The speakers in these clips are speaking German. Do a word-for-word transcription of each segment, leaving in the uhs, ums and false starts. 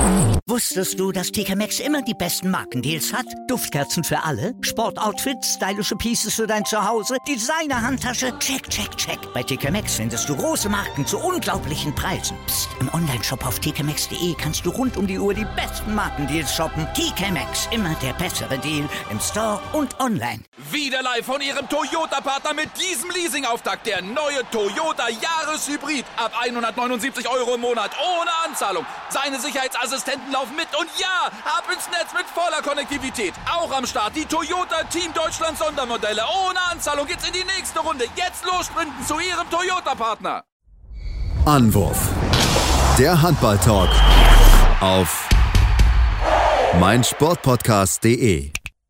Wusstest du, dass T K Maxx immer die besten Markendeals hat? Duftkerzen für alle, Sportoutfits, stylische Pieces für dein Zuhause, Designer-Handtasche, check, check, check. Bei T K Maxx findest du große Marken zu unglaublichen Preisen. Psst. Im Onlineshop auf t k maxx punkt d e kannst du rund um die Uhr die besten Markendeals shoppen. T K Maxx, immer der bessere Deal im Store und online. Wieder live von Ihrem Toyota-Partner mit diesem Leasing-Auftakt. Der neue Toyota Jahreshybrid. Ab hundertneunundsiebzig Euro im Monat. Ohne Anzahlung. Seine Sicherheitsassistenten laufen mit. Und ja, ab ins Netz mit voller Konnektivität. Auch am Start die Toyota Team Deutschland Sondermodelle. Ohne Anzahlung geht's in die nächste Runde. Jetzt los sprinten zu Ihrem Toyota-Partner. Anwurf. Der Handball-Talk auf meinsportpodcast punkt de.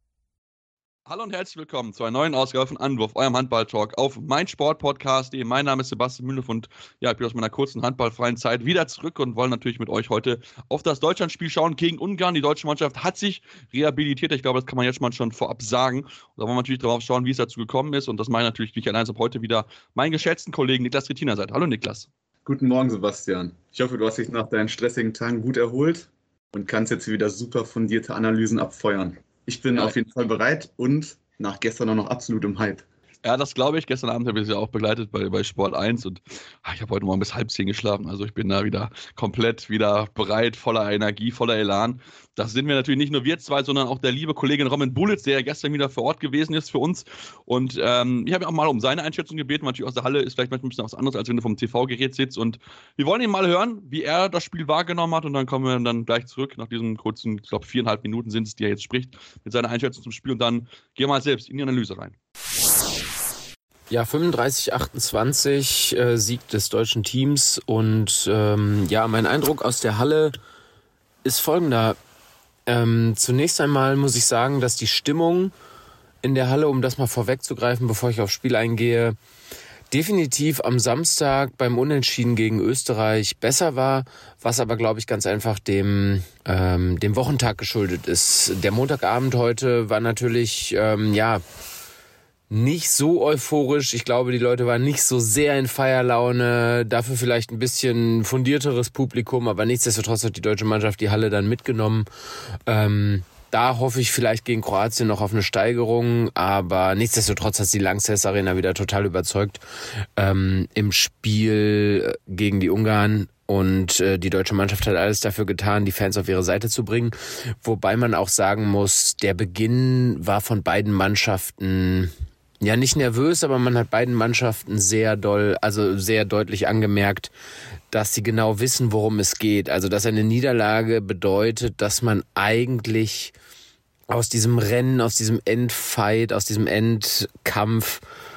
Hallo und herzlich willkommen zu einer neuen Ausgabe von Anwurf, eurem Handball-Talk auf meinsportpodcast punkt de. Mein Name ist Sebastian Mühlenhoff und ja, ich bin aus meiner kurzen handballfreien Zeit wieder zurück und wollen natürlich mit euch heute auf das Deutschlandspiel schauen gegen Ungarn. Die deutsche Mannschaft hat sich rehabilitiert. Ich glaube, das kann man jetzt mal schon vorab sagen. Und da wollen wir natürlich darauf schauen, wie es dazu gekommen ist. Und das meine ich natürlich nicht allein, sondern heute wieder meinen geschätzten Kollegen Niklas Retina seid. Hallo Niklas. Guten Morgen, Sebastian. Ich hoffe, du hast dich nach deinen stressigen Tagen gut erholt und kannst jetzt wieder super fundierte Analysen abfeuern. Ich bin ja auf jeden Fall bereit und nach gestern auch noch absolut im Hype. Ja, das glaube ich. Gestern Abend habe ich es ja auch begleitet bei, bei Sport eins und ach, ich habe heute Morgen bis halb zehn geschlafen. Also ich bin da wieder komplett wieder bereit, voller Energie, voller Elan. Das sind wir natürlich nicht nur wir zwei, sondern auch der liebe Kollege Roman Bulitz, der ja gestern wieder vor Ort gewesen ist für uns. Und ähm, ich habe ihn auch mal um seine Einschätzung gebeten, weil natürlich aus der Halle ist vielleicht manchmal ein bisschen was anderes, als wenn du vom T V-Gerät sitzt. Und wir wollen ihn mal hören, wie er das Spiel wahrgenommen hat. Und dann kommen wir dann gleich zurück nach diesen kurzen, ich glaube viereinhalb Minuten sind es, die er jetzt spricht, mit seiner Einschätzung zum Spiel. Und dann gehen wir mal selbst in die Analyse rein. Ja, fünfunddreißig achtundzwanzig äh, Sieg des deutschen Teams und ähm, ja, mein Eindruck aus der Halle ist folgender. Ähm, zunächst einmal muss ich sagen, dass die Stimmung in der Halle, um das mal vorwegzugreifen, bevor ich aufs Spiel eingehe, definitiv am Samstag beim Unentschieden gegen Österreich besser war, was aber, glaube ich, ganz einfach dem ähm, dem Wochentag geschuldet ist. Der Montagabend heute war natürlich, ähm, ja, nicht so euphorisch. Ich glaube, die Leute waren nicht so sehr in Feierlaune. Dafür vielleicht ein bisschen fundierteres Publikum, aber nichtsdestotrotz hat die deutsche Mannschaft die Halle dann mitgenommen. Ähm, da hoffe ich vielleicht gegen Kroatien noch auf eine Steigerung, aber nichtsdestotrotz hat die Lanxess Arena wieder total überzeugt ähm, im Spiel gegen die Ungarn. Und äh, die deutsche Mannschaft hat alles dafür getan, die Fans auf ihre Seite zu bringen. Wobei man auch sagen muss, der Beginn war von beiden Mannschaften ja nicht nervös, aber man hat beiden Mannschaften sehr doll, also sehr deutlich angemerkt, dass sie genau wissen, worum es geht. Also dass eine Niederlage bedeutet, dass man eigentlich aus diesem Rennen, aus diesem Endfight, aus diesem Endkampf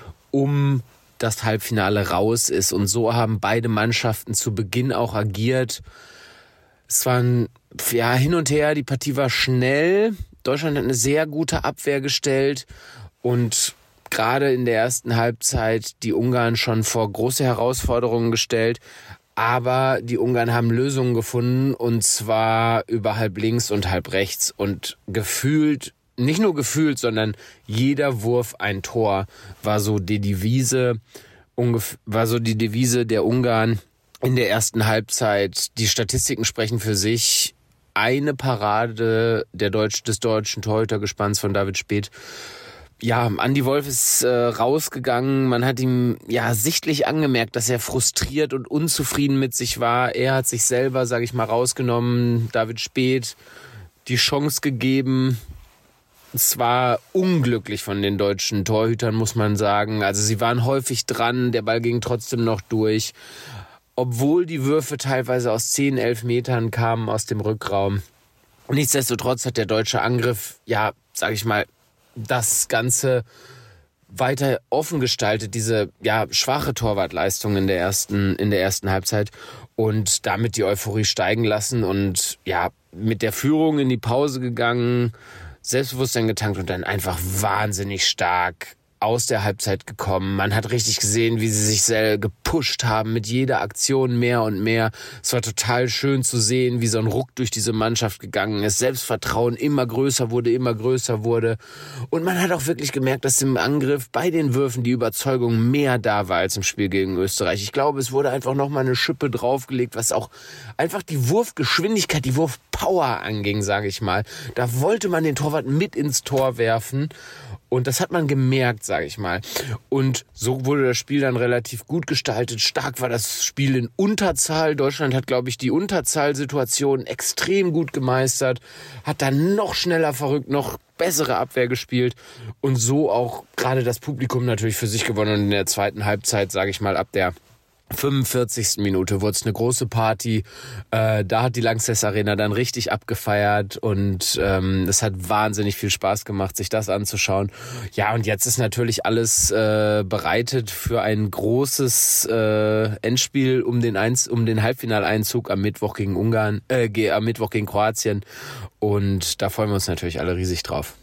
um das Halbfinale raus ist. Und so haben beide Mannschaften zu Beginn auch agiert. Es war ein, ja, hin und her, die Partie war schnell. Deutschland hat eine sehr gute Abwehr gestellt und gerade in der ersten Halbzeit die Ungarn schon vor große Herausforderungen gestellt. Aber die Ungarn haben Lösungen gefunden und zwar über halb links und halb rechts und gefühlt, nicht nur gefühlt, sondern jeder Wurf ein Tor war so die Devise, war so die Devise der Ungarn in der ersten Halbzeit. Die Statistiken sprechen für sich. Eine Parade der Deutsch, des deutschen Torhütergespanns von David Späth. Ja, Andi Wolf ist äh, rausgegangen. Man hat ihm ja sichtlich angemerkt, dass er frustriert und unzufrieden mit sich war. Er hat sich selber, sage ich mal, rausgenommen. David Späth die Chance gegeben. Es war unglücklich von den deutschen Torhütern, muss man sagen. Also sie waren häufig dran, der Ball ging trotzdem noch durch. Obwohl die Würfe teilweise aus zehn, elf Metern kamen aus dem Rückraum. Nichtsdestotrotz hat der deutsche Angriff, ja, sage ich mal, das Ganze weiter offen gestaltet, diese ja schwache Torwartleistung in der ersten in der ersten Halbzeit und damit die Euphorie steigen lassen und ja mit der Führung in die Pause gegangen, Selbstbewusstsein getankt und dann einfach wahnsinnig stark aus der Halbzeit gekommen. Man hat richtig gesehen, wie sie sich sehr gepusht haben, mit jeder Aktion mehr und mehr. Es war total schön zu sehen, wie so ein Ruck durch diese Mannschaft gegangen ist. Selbstvertrauen immer größer wurde, immer größer wurde. Und man hat auch wirklich gemerkt, dass im Angriff bei den Würfen die Überzeugung mehr da war als im Spiel gegen Österreich. Ich glaube, es wurde einfach nochmal eine Schippe draufgelegt, was auch einfach die Wurfgeschwindigkeit, die Wurfpower Power anging, sage ich mal. Da wollte man den Torwart mit ins Tor werfen. Und das hat man gemerkt, sage ich mal. Und so wurde das Spiel dann relativ gut gestaltet. Stark war das Spiel in Unterzahl. Deutschland hat, glaube ich, die Unterzahlsituation extrem gut gemeistert. Hat dann noch schneller verrückt, noch bessere Abwehr gespielt. Und so auch gerade das Publikum natürlich für sich gewonnen. Und in der zweiten Halbzeit, sage ich mal, ab der fünfundvierzigsten Minute wurde es eine große Party. Äh, da hat die Lanxess Arena dann richtig abgefeiert und ähm, es hat wahnsinnig viel Spaß gemacht, sich das anzuschauen. Ja, und jetzt ist natürlich alles äh, bereitet für ein großes äh, Endspiel um den Einz- um den Halbfinaleinzug am Mittwoch gegen Ungarn, äh, ge- am Mittwoch gegen Kroatien. Und da freuen wir uns natürlich alle riesig drauf.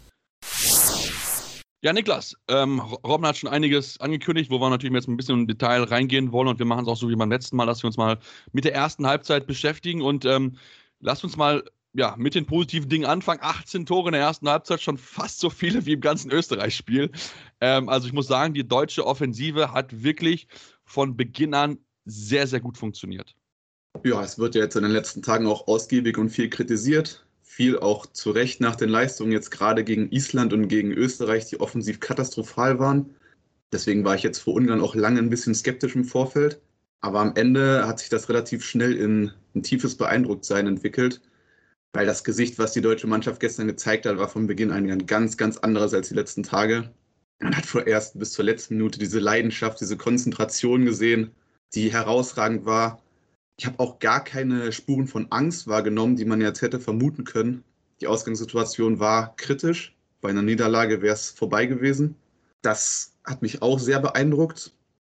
Ja, Niklas, ähm, Robben hat schon einiges angekündigt, wo wir natürlich jetzt ein bisschen im Detail reingehen wollen und wir machen es auch so wie beim letzten Mal, dass wir uns mal mit der ersten Halbzeit beschäftigen und ähm, lasst uns mal ja, mit den positiven Dingen anfangen. achtzehn Tore in der ersten Halbzeit, schon fast so viele wie im ganzen Österreich-Spiel. Ähm, also ich muss sagen, die deutsche Offensive hat wirklich von Beginn an sehr, sehr gut funktioniert. Ja, es wird ja jetzt in den letzten Tagen auch ausgiebig und viel kritisiert. Viel auch zu Recht nach den Leistungen jetzt gerade gegen Island und gegen Österreich, die offensiv katastrophal waren. Deswegen war ich jetzt vor Ungarn auch lange ein bisschen skeptisch im Vorfeld. Aber am Ende hat sich das relativ schnell in ein tiefes Beeindrucktsein entwickelt, weil das Gesicht, was die deutsche Mannschaft gestern gezeigt hat, war von Beginn an ein ganz, ganz anderes als die letzten Tage. Man hat vorerst bis zur letzten Minute diese Leidenschaft, diese Konzentration gesehen, die herausragend war. Ich habe auch gar keine Spuren von Angst wahrgenommen, die man jetzt hätte vermuten können. Die Ausgangssituation war kritisch. Bei einer Niederlage wäre es vorbei gewesen. Das hat mich auch sehr beeindruckt.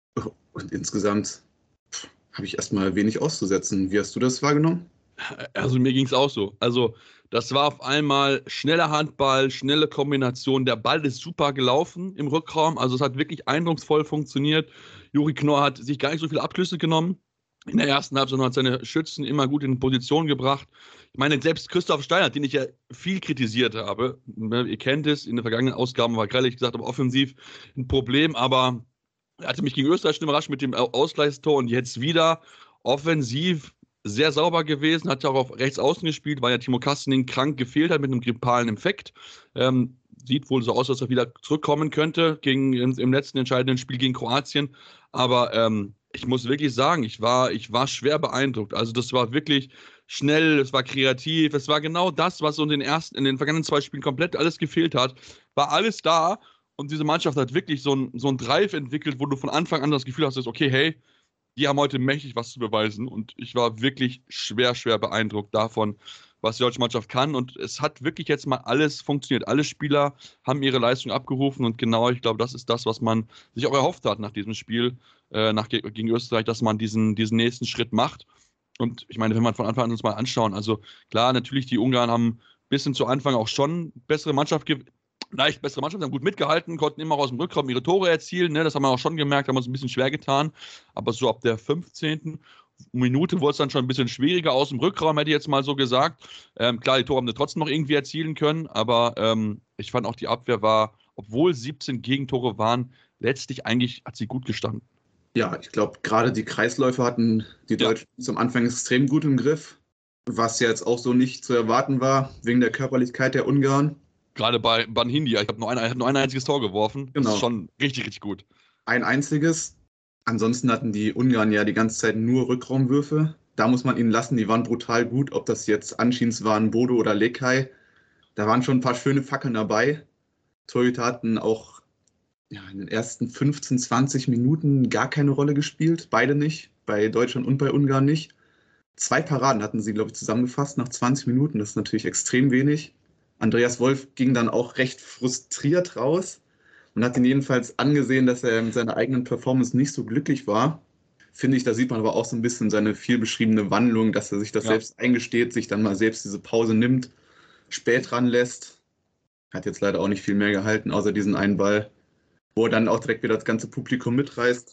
Und insgesamt habe ich erstmal wenig auszusetzen. Wie hast du das wahrgenommen? Also mir ging es auch so. Also das war auf einmal schneller Handball, schnelle Kombination. Der Ball ist super gelaufen im Rückraum. Also es hat wirklich eindrucksvoll funktioniert. Juri Knorr hat sich gar nicht so viele Abschlüsse genommen in der ersten Halbzeit, sondern hat seine Schützen immer gut in Position gebracht. Ich meine, selbst Christoph Steinert, den ich ja viel kritisiert habe, ihr kennt es, in den vergangenen Ausgaben war gerade, ich gesagt, aber offensiv ein Problem, aber er hatte mich gegen Österreich schon überrascht mit dem Ausgleichstor und jetzt wieder offensiv sehr sauber gewesen, hat ja auch auf rechts außen gespielt, weil ja Timo Kastening krank gefehlt hat mit einem grippalen Infekt. Ähm, sieht wohl so aus, dass er wieder zurückkommen könnte gegen, im, im letzten entscheidenden Spiel gegen Kroatien. Aber ähm, ich muss wirklich sagen, ich war, ich war schwer beeindruckt. Also das war wirklich schnell, es war kreativ, es war genau das, was so in den ersten, in den vergangenen zwei Spielen komplett alles gefehlt hat. War alles da und diese Mannschaft hat wirklich so ein, so ein Drive entwickelt, wo du von Anfang an das Gefühl hast, okay, hey, die haben heute mächtig was zu beweisen und ich war wirklich schwer, schwer beeindruckt davon, was die deutsche Mannschaft kann und es hat wirklich jetzt mal alles funktioniert. Alle Spieler haben ihre Leistung abgerufen und genau, ich glaube, das ist das, was man sich auch erhofft hat nach diesem Spiel äh, nach, gegen Österreich, dass man diesen, diesen nächsten Schritt macht. Und ich meine, wenn man von Anfang an uns mal anschauen, also klar, natürlich, die Ungarn haben bis hin zu Anfang auch schon bessere Mannschaft ge- leicht bessere Mannschaft, haben gut mitgehalten, konnten immer auch aus dem Rückraum ihre Tore erzielen, ne? Das haben wir auch schon gemerkt, haben uns ein bisschen schwer getan, aber so ab der fünfzehnten Minute wurde es dann schon ein bisschen schwieriger aus dem Rückraum, hätte ich jetzt mal so gesagt. Ähm, klar, die Tore haben wir trotzdem noch irgendwie erzielen können, aber ähm, ich fand auch, die Abwehr war, obwohl siebzehn Gegentore waren, letztlich eigentlich hat sie gut gestanden. Ja, ich glaube, gerade die Kreisläufe hatten die Deutschen ja. zum Anfang extrem gut im Griff, was jetzt auch so nicht zu erwarten war, wegen der Körperlichkeit der Ungarn. Gerade bei Banhindia, ich habe nur, hab nur ein einziges Tor geworfen. Genau. Das ist schon richtig, richtig gut. Ein einziges. Ansonsten hatten die Ungarn ja die ganze Zeit nur Rückraumwürfe. Da muss man ihnen lassen, die waren brutal gut. Ob das jetzt Anschins waren, Bodo oder Lekaj. Da waren schon ein paar schöne Fackeln dabei. Torhüter hatten auch ja, in den ersten fünfzehn, zwanzig Minuten gar keine Rolle gespielt. Beide nicht. Bei Deutschland und bei Ungarn nicht. Zwei Paraden hatten sie, glaube ich, zusammengefasst nach zwanzig Minuten. Das ist natürlich extrem wenig. Andreas Wolf ging dann auch recht frustriert raus und hat ihn jedenfalls angesehen, dass er mit seiner eigenen Performance nicht so glücklich war. Finde ich, da sieht man aber auch so ein bisschen seine viel beschriebene Wandlung, dass er sich das ja. selbst eingesteht, sich dann mal selbst diese Pause nimmt, spät ranlässt. Hat jetzt leider auch nicht viel mehr gehalten, außer diesen einen Ball, wo er dann auch direkt wieder das ganze Publikum mitreißt.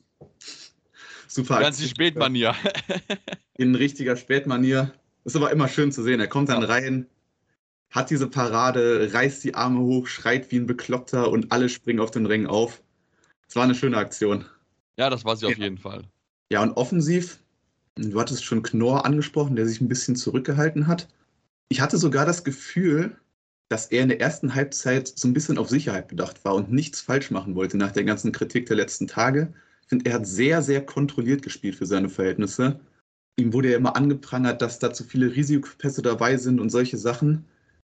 Super. Ganz die Spätmanier. In richtiger Spätmanier. Ist aber immer schön zu sehen. Er kommt dann ja. rein, hat diese Parade, reißt die Arme hoch, schreit wie ein Bekloppter und alle springen auf den Ring auf. Es war eine schöne Aktion. Ja, das war sie ja. auf jeden Fall. Ja, und offensiv, du hattest schon Knorr angesprochen, der sich ein bisschen zurückgehalten hat. Ich hatte sogar das Gefühl, dass er in der ersten Halbzeit so ein bisschen auf Sicherheit bedacht war und nichts falsch machen wollte nach der ganzen Kritik der letzten Tage. Ich finde, er hat sehr, sehr kontrolliert gespielt für seine Verhältnisse. Ihm wurde ja immer angeprangert, dass da zu viele Risikopässe dabei sind und solche Sachen.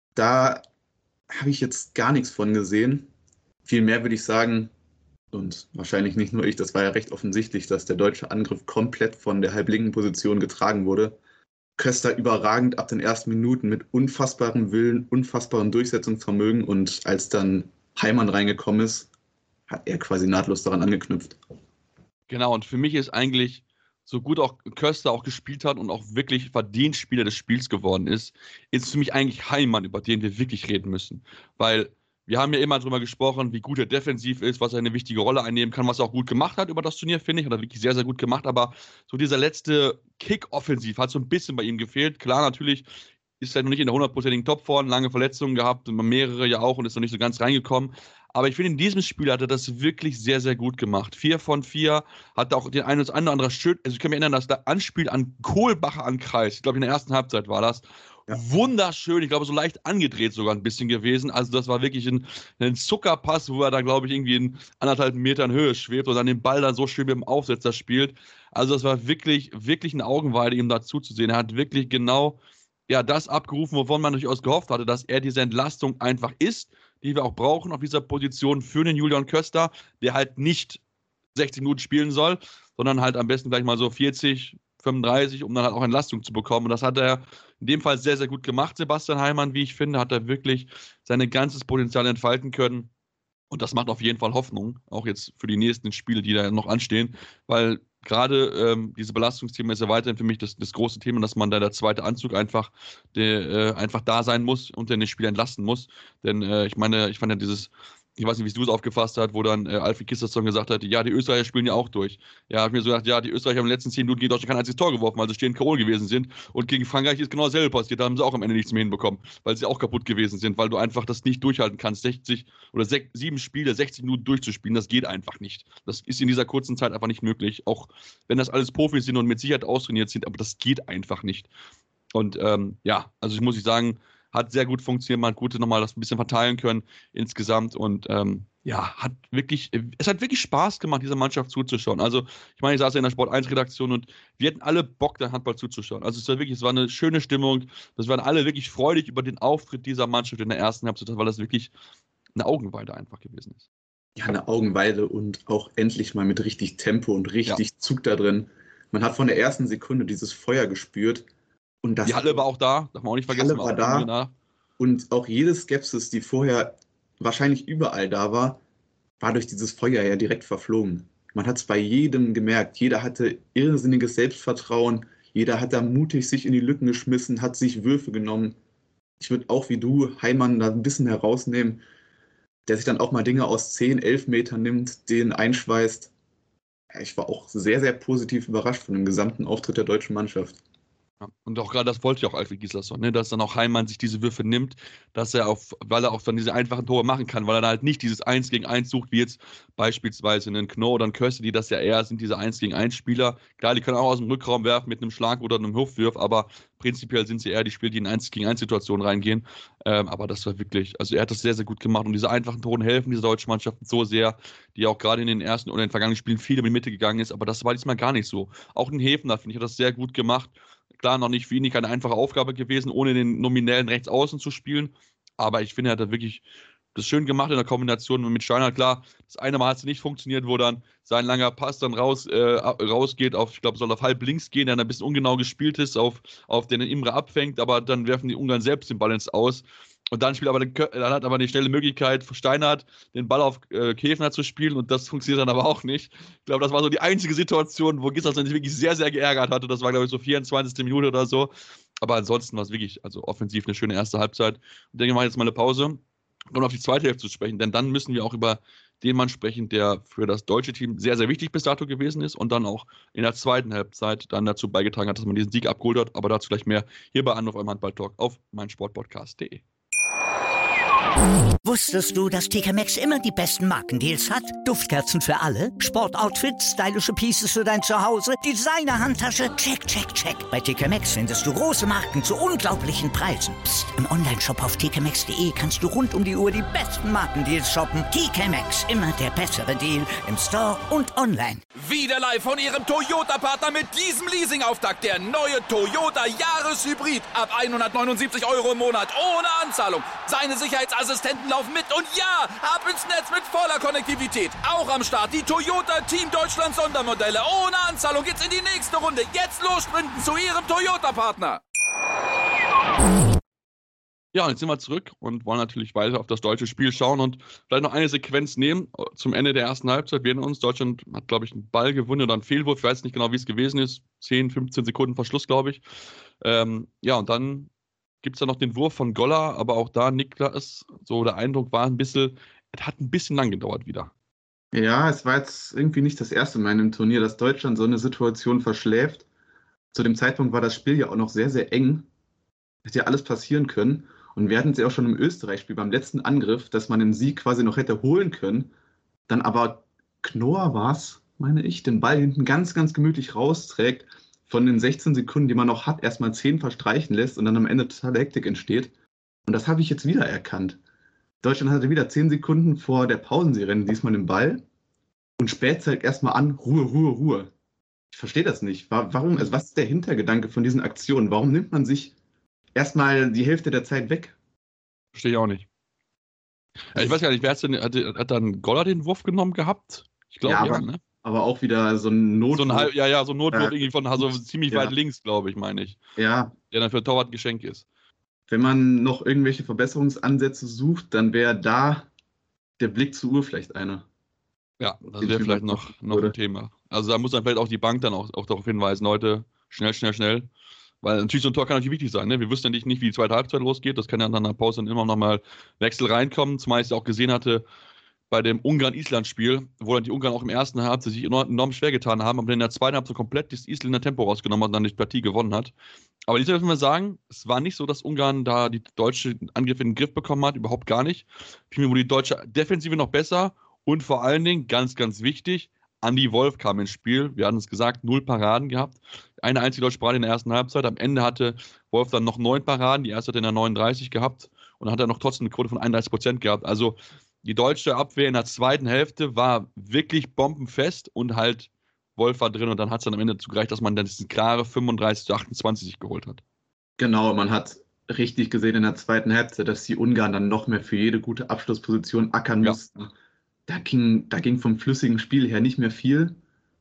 Da habe ich jetzt gar nichts von gesehen. Vielmehr würde ich sagen, und wahrscheinlich nicht nur ich, das war ja recht offensichtlich, dass der deutsche Angriff komplett von der halblinken Position getragen wurde. Köster überragend ab den ersten Minuten mit unfassbarem Willen, unfassbarem Durchsetzungsvermögen, und als dann Heimann reingekommen ist, hat er quasi nahtlos daran angeknüpft. Genau, und für mich ist eigentlich, so gut auch Köster auch gespielt hat und auch wirklich verdient Spieler des Spiels geworden ist, ist für mich eigentlich Heimann, über den wir wirklich reden müssen. Weil wir haben ja immer drüber gesprochen, wie gut er defensiv ist, was er eine wichtige Rolle einnehmen kann, was er auch gut gemacht hat über das Turnier, finde ich. Hat er wirklich sehr, sehr gut gemacht. Aber so dieser letzte Kick-Offensiv hat so ein bisschen bei ihm gefehlt. Klar, natürlich ist er noch nicht in der hundertprozentigen Topform, lange Verletzungen gehabt, mehrere ja auch, und ist noch nicht so ganz reingekommen. Aber ich finde, in diesem Spiel hat er das wirklich sehr, sehr gut gemacht. Vier von vier, hat auch den einen oder anderen schön, also ich kann mich erinnern, dass der Anspiel an Kohlbacher an Kreis, ich glaube in der ersten Halbzeit war das, ja. Wunderschön, ich glaube so leicht angedreht sogar ein bisschen gewesen. Also das war wirklich ein, ein Zuckerpass, wo er da, glaube ich, irgendwie in anderthalb Metern Höhe schwebt und dann den Ball dann so schön mit dem Aufsetzer spielt. Also das war wirklich, wirklich eine Augenweide, ihm dazu zu sehen. Er hat wirklich genau ja, das abgerufen, wovon man durchaus gehofft hatte, dass er diese Entlastung einfach ist, die wir auch brauchen auf dieser Position für den Julian Köster, der halt nicht sechzig Minuten spielen soll, sondern halt am besten gleich mal so vierzig, fünfunddreißig, um dann halt auch Entlastung zu bekommen. Und das hat er in dem Fall sehr, sehr gut gemacht, Sebastian Heimann, wie ich finde, hat er wirklich sein ganzes Potenzial entfalten können. Und das macht auf jeden Fall Hoffnung, auch jetzt für die nächsten Spiele, die da noch anstehen, weil gerade ähm, diese Belastungsthema ist ja weiterhin für mich das, das große Thema, dass man da der zweite Anzug einfach, der, äh, einfach da sein muss und den Spieler entlasten muss. Denn äh, ich meine, ich fand ja dieses, ich weiß nicht, wie du es aufgefasst hast, wo dann äh, Alfred Gislason gesagt hat, ja, die Österreicher spielen ja auch durch. Ja, habe ich mir so gedacht, ja, die Österreicher haben in den letzten zehn Minuten gegen Deutschland kein einziges Tor geworfen, weil sie stehen K O gewesen sind. Und gegen Frankreich ist genau dasselbe passiert. Da haben sie auch am Ende nichts mehr hinbekommen, weil sie auch kaputt gewesen sind, weil du einfach das nicht durchhalten kannst, sechzig oder sech, sieben Spiele, sechzig Minuten durchzuspielen. Das geht einfach nicht. Das ist in dieser kurzen Zeit einfach nicht möglich. Auch wenn das alles Profis sind und mit Sicherheit austrainiert sind, aber das geht einfach nicht. Und ähm, ja, also ich muss ich sagen, hat sehr gut funktioniert, man hat gut nochmal das ein bisschen verteilen können insgesamt und ähm, ja, hat wirklich, es hat wirklich Spaß gemacht, dieser Mannschaft zuzuschauen. Also, ich meine, ich saß ja in der Sport eins Redaktion und wir hatten alle Bock, den Handball zuzuschauen. Also, es war wirklich, es war eine schöne Stimmung. Das waren alle wirklich freudig über den Auftritt dieser Mannschaft in der ersten Halbzeit, weil das wirklich eine Augenweide einfach gewesen ist. Ja, eine Augenweide und auch endlich mal mit richtig Tempo und richtig ja. Zug da drin. Man hat von der ersten Sekunde dieses Feuer gespürt. Und das die Halle war auch da, darf man auch nicht vergessen. Die Halle war da. Und auch jede Skepsis, die vorher wahrscheinlich überall da war, war durch dieses Feuer ja direkt verflogen. Man hat es bei jedem gemerkt. Jeder hatte irrsinniges Selbstvertrauen. Jeder hat da mutig sich in die Lücken geschmissen, hat sich Würfe genommen. Ich würde auch wie du Heimann da ein bisschen herausnehmen, der sich dann auch mal Dinge aus zehn, elf Metern nimmt, den einschweißt. Ich war auch sehr, sehr positiv überrascht von dem gesamten Auftritt der deutschen Mannschaft. Ja, und auch gerade das wollte ja auch Alfred Gislason, ne? Dass dann auch Heimann sich diese Würfe nimmt, dass er auf, weil er auch dann diese einfachen Tore machen kann, weil er dann halt nicht dieses eins gegen eins sucht, wie jetzt beispielsweise einen Knorr oder einen Köster, die das ja eher sind, diese eins gegen eins Spieler. Klar, die können auch aus dem Rückraum werfen mit einem Schlag oder einem Hüftwurf, aber prinzipiell sind sie eher die Spieler, die in eins gegen eins Situationen reingehen. Ähm, aber das war wirklich, also er hat das sehr, sehr gut gemacht und diese einfachen Tore helfen dieser deutschen Mannschaft so sehr, die auch gerade in den ersten oder in den vergangenen Spielen viel in die Mitte gegangen ist, aber das war diesmal gar nicht so. Auch ein Häfner, finde ich, hat das sehr gut gemacht. Klar, noch nicht für ihn keine einfache Aufgabe gewesen, ohne den nominellen Rechtsaußen zu spielen. Aber ich finde, er hat da wirklich das schön gemacht in der Kombination mit Steiner. Klar, das eine Mal hat es nicht funktioniert, wo dann sein langer Pass dann raus, äh, rausgeht, auf, ich glaube, soll auf halb links gehen, der dann ein bisschen ungenau gespielt ist, auf, auf den Imre abfängt, aber dann werfen die Ungarn selbst den Ball ins Aus. Und dann spielt aber den, dann hat aber eine schnelle Möglichkeit, Steinhardt den Ball auf äh, Käfner zu spielen und das funktioniert dann aber auch nicht. Ich glaube, das war so die einzige Situation, wo Gislason sich wirklich sehr, sehr geärgert hatte. Das war, glaube ich, so vierundzwanzigste Minute oder so. Aber ansonsten war es wirklich, also offensiv eine schöne erste Halbzeit. Und ich denke, wir machen jetzt mal eine Pause, um auf die zweite Hälfte zu sprechen, denn dann müssen wir auch über den Mann sprechen, der für das deutsche Team sehr, sehr wichtig bis dato gewesen ist und dann auch in der zweiten Halbzeit dann dazu beigetragen hat, dass man diesen Sieg abgeholt hat. Aber dazu gleich mehr hier bei Anruf eurem Handball-Talk auf meinsportpodcast punkt de. Wusstest du, dass T K Maxx immer die besten Markendeals hat? Duftkerzen für alle, Sportoutfits, stylische Pieces für dein Zuhause, Designer-Handtasche, check, check, check. Bei T K Maxx findest du große Marken zu unglaublichen Preisen. Psst. Im Onlineshop auf t k maxx punkt d e kannst du rund um die Uhr die besten Markendeals shoppen. T K Maxx, immer der bessere Deal im Store und online. Wieder live von Ihrem Toyota-Partner mit diesem Leasing-Auftakt. Der neue Toyota Jahreshybrid. Ab hundertneunundsiebzig Euro im Monat ohne Anzahlung. Seine Sicherheitsassistenten laufen mit und ja, ab ins Netz mit voller Konnektivität. Auch am Start die Toyota Team Deutschland Sondermodelle. Ohne Anzahlung geht's in die nächste Runde. Jetzt los sprinten zu Ihrem Toyota-Partner. Ja, und jetzt sind wir zurück und wollen natürlich weiter auf das deutsche Spiel schauen und vielleicht noch eine Sequenz nehmen zum Ende der ersten Halbzeit. Wir erinnern uns, Deutschland hat, glaube ich, einen Ball gewonnen oder einen Fehlwurf. Ich weiß nicht genau, wie es gewesen ist. zehn, fünfzehn Sekunden vor Schluss, glaube ich. Ähm, ja, und dann gibt es da noch den Wurf von Goller, aber auch da, Niklas, so der Eindruck war ein bisschen, es hat ein bisschen lang gedauert wieder. Ja, es war jetzt irgendwie nicht das erste Mal in einem Turnier, dass Deutschland so eine Situation verschläft. Zu dem Zeitpunkt war das Spiel ja auch noch sehr, sehr eng. Hätte ja alles passieren können. Und wir hatten es ja auch schon im Österreich-Spiel beim letzten Angriff, dass man den Sieg quasi noch hätte holen können. Dann aber Knorr war es, meine ich, den Ball hinten ganz, ganz gemütlich rausträgt. Von den sechzehn Sekunden, die man noch hat, erstmal zehn verstreichen lässt und dann am Ende totale Hektik entsteht. Und das habe ich jetzt wieder erkannt. Deutschland hatte wieder zehn Sekunden vor der Pausenserie diesmal den Ball. Und spät zeigt erstmal an, Ruhe, Ruhe, Ruhe. Ich verstehe das nicht. Warum, also was ist der Hintergedanke von diesen Aktionen? Warum nimmt man sich erstmal die Hälfte der Zeit weg? Verstehe ich auch nicht. Ja, ich weiß gar nicht, wer hat, denn, hat, hat dann Goller den Wurf genommen gehabt? Ich glaube, ja, ja, aber, ne? aber auch wieder so ein Notwurf. So ein halb, ja, ja, so ein Notwurf äh, irgendwie von also ziemlich ja. weit links, glaube ich, meine ich. Ja. Der dann für Torwart ein Geschenk ist. Wenn man noch irgendwelche Verbesserungsansätze sucht, dann wäre da der Blick zur Uhr vielleicht einer. Ja, das wäre vielleicht noch, noch ein Thema. Also da muss dann vielleicht auch die Bank dann auch, auch darauf hinweisen, Leute, schnell, schnell, schnell. Weil natürlich so ein Tor kann natürlich wichtig sein. Ne? Wir wüssten ja nicht, nicht, wie die zweite Halbzeit losgeht. Das kann ja nach einer Pause dann immer noch mal Wechsel reinkommen. Zumal ich es auch gesehen hatte bei dem Ungarn-Island-Spiel, wo dann die Ungarn auch im ersten Halbzeit sich enorm, enorm schwer getan haben, aber in der zweiten Halbzeit komplett das Isländer Tempo rausgenommen hat und dann die Partie gewonnen hat. Aber jetzt dürfen wir sagen, es war nicht so, dass Ungarn da die deutsche Angriffe in den Griff bekommen hat. Überhaupt gar nicht. Vielmehr wurde die deutsche Defensive noch besser und vor allen Dingen, ganz, ganz wichtig, Andi Wolf kam ins Spiel. Wir hatten es gesagt, null Paraden gehabt. Eine einzige deutsche Parade in der ersten Halbzeit. Am Ende hatte Wolf dann noch neun Paraden. Die erste hat er in der neununddreißig gehabt. Und dann hat er noch trotzdem eine Quote von einunddreißig Prozent gehabt. Also die deutsche Abwehr in der zweiten Hälfte war wirklich bombenfest. Und halt Wolf war drin. Und dann hat es dann am Ende dazu gereicht, dass man dann diesen klare fünfunddreißig zu achtundzwanzig sich geholt hat. Genau, man hat richtig gesehen in der zweiten Halbzeit, dass die Ungarn dann noch mehr für jede gute Abschlussposition ackern Ja. mussten. Da ging, da ging vom flüssigen Spiel her nicht mehr viel.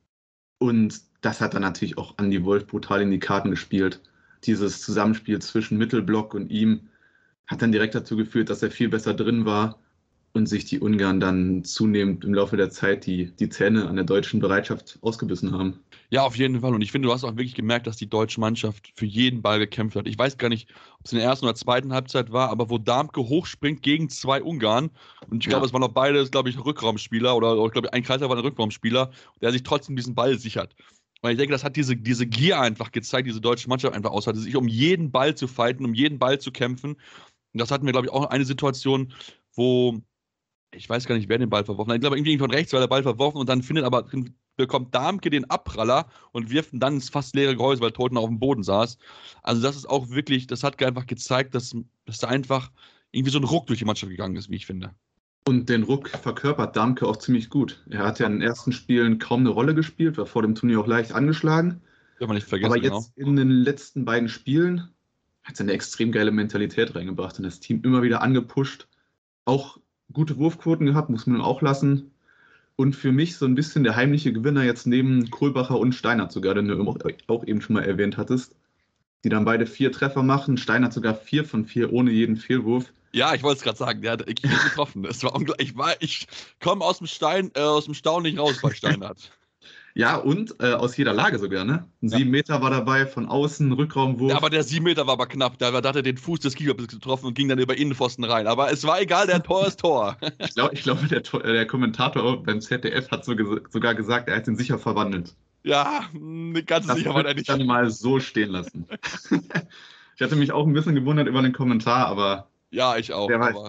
Und das hat dann natürlich auch Andi Wolf brutal in die Karten gespielt. Dieses Zusammenspiel zwischen Mittelblock und ihm hat dann direkt dazu geführt, dass er viel besser drin war und sich die Ungarn dann zunehmend im Laufe der Zeit die, die Zähne an der deutschen Bereitschaft ausgebissen haben. Ja, auf jeden Fall. Und ich finde, du hast auch wirklich gemerkt, dass die deutsche Mannschaft für jeden Ball gekämpft hat. Ich weiß gar nicht, ob es in der ersten oder zweiten Halbzeit war, aber wo Darmke hochspringt gegen zwei Ungarn, und ich glaube, Ja. es waren noch beide, glaube ich, Rückraumspieler oder, oder glaube ich, ein Kaiser war ein Rückraumspieler, der sich trotzdem diesen Ball sichert. Und ich denke, das hat diese, diese Gier einfach gezeigt, diese deutsche Mannschaft einfach aus hatte, sich um jeden Ball zu fighten, um jeden Ball zu kämpfen. Und das hatten wir, glaube ich, auch eine Situation, wo, ich weiß gar nicht, wer den Ball verworfen hat. Ich glaube, irgendwie von rechts war der Ball verworfen und dann findet aber, bekommt Darmke den Abpraller und wirft ihn dann ins fast leere Gehäuse, weil Toten auf dem Boden saß. Also das ist auch wirklich, das hat einfach gezeigt, dass, dass da einfach irgendwie so ein Ruck durch die Mannschaft gegangen ist, wie ich finde. Und den Ruck verkörpert Darmke auch ziemlich gut. Er hat ja in den ersten Spielen kaum eine Rolle gespielt, war vor dem Turnier auch leicht angeschlagen. Darf man nicht vergessen, Aber jetzt genau. in den letzten beiden Spielen hat er eine extrem geile Mentalität reingebracht und das Team immer wieder angepusht. Auch gute Wurfquoten gehabt, muss man ihm auch lassen. Und für mich so ein bisschen der heimliche Gewinner jetzt neben Kohlbacher und Steinert sogar, den du auch eben schon mal erwähnt hattest, die dann beide vier Treffer machen. Steinert sogar vier von vier ohne jeden Fehlwurf. Ja, ich wollte es gerade sagen, der hat ich getroffen. Das war unglaublich. Ich, war, ich komme aus dem Stein, äh, aus dem Staunen nicht raus bei Steinert. Ja, und äh, aus jeder Lage sogar, ne? Ein Ja. sieben Meter war dabei, von außen, Rückraumwurf. Ja, aber der sieben Meter war aber knapp. Da, da hat er den Fuß des Keepers getroffen und ging dann über Innenpfosten rein. Aber es war egal, der Tor ist Tor. Ich glaube, ich glaub, der, Tor- der Kommentator beim Z D F hat so ges- sogar gesagt, er hat ihn sicher verwandelt. Ja, mh, ganz Das sicher war würde der ich nicht. dann mal so stehen lassen. Ich hatte mich auch ein bisschen gewundert über den Kommentar, aber Ja, ich auch. Wer weiß. Aber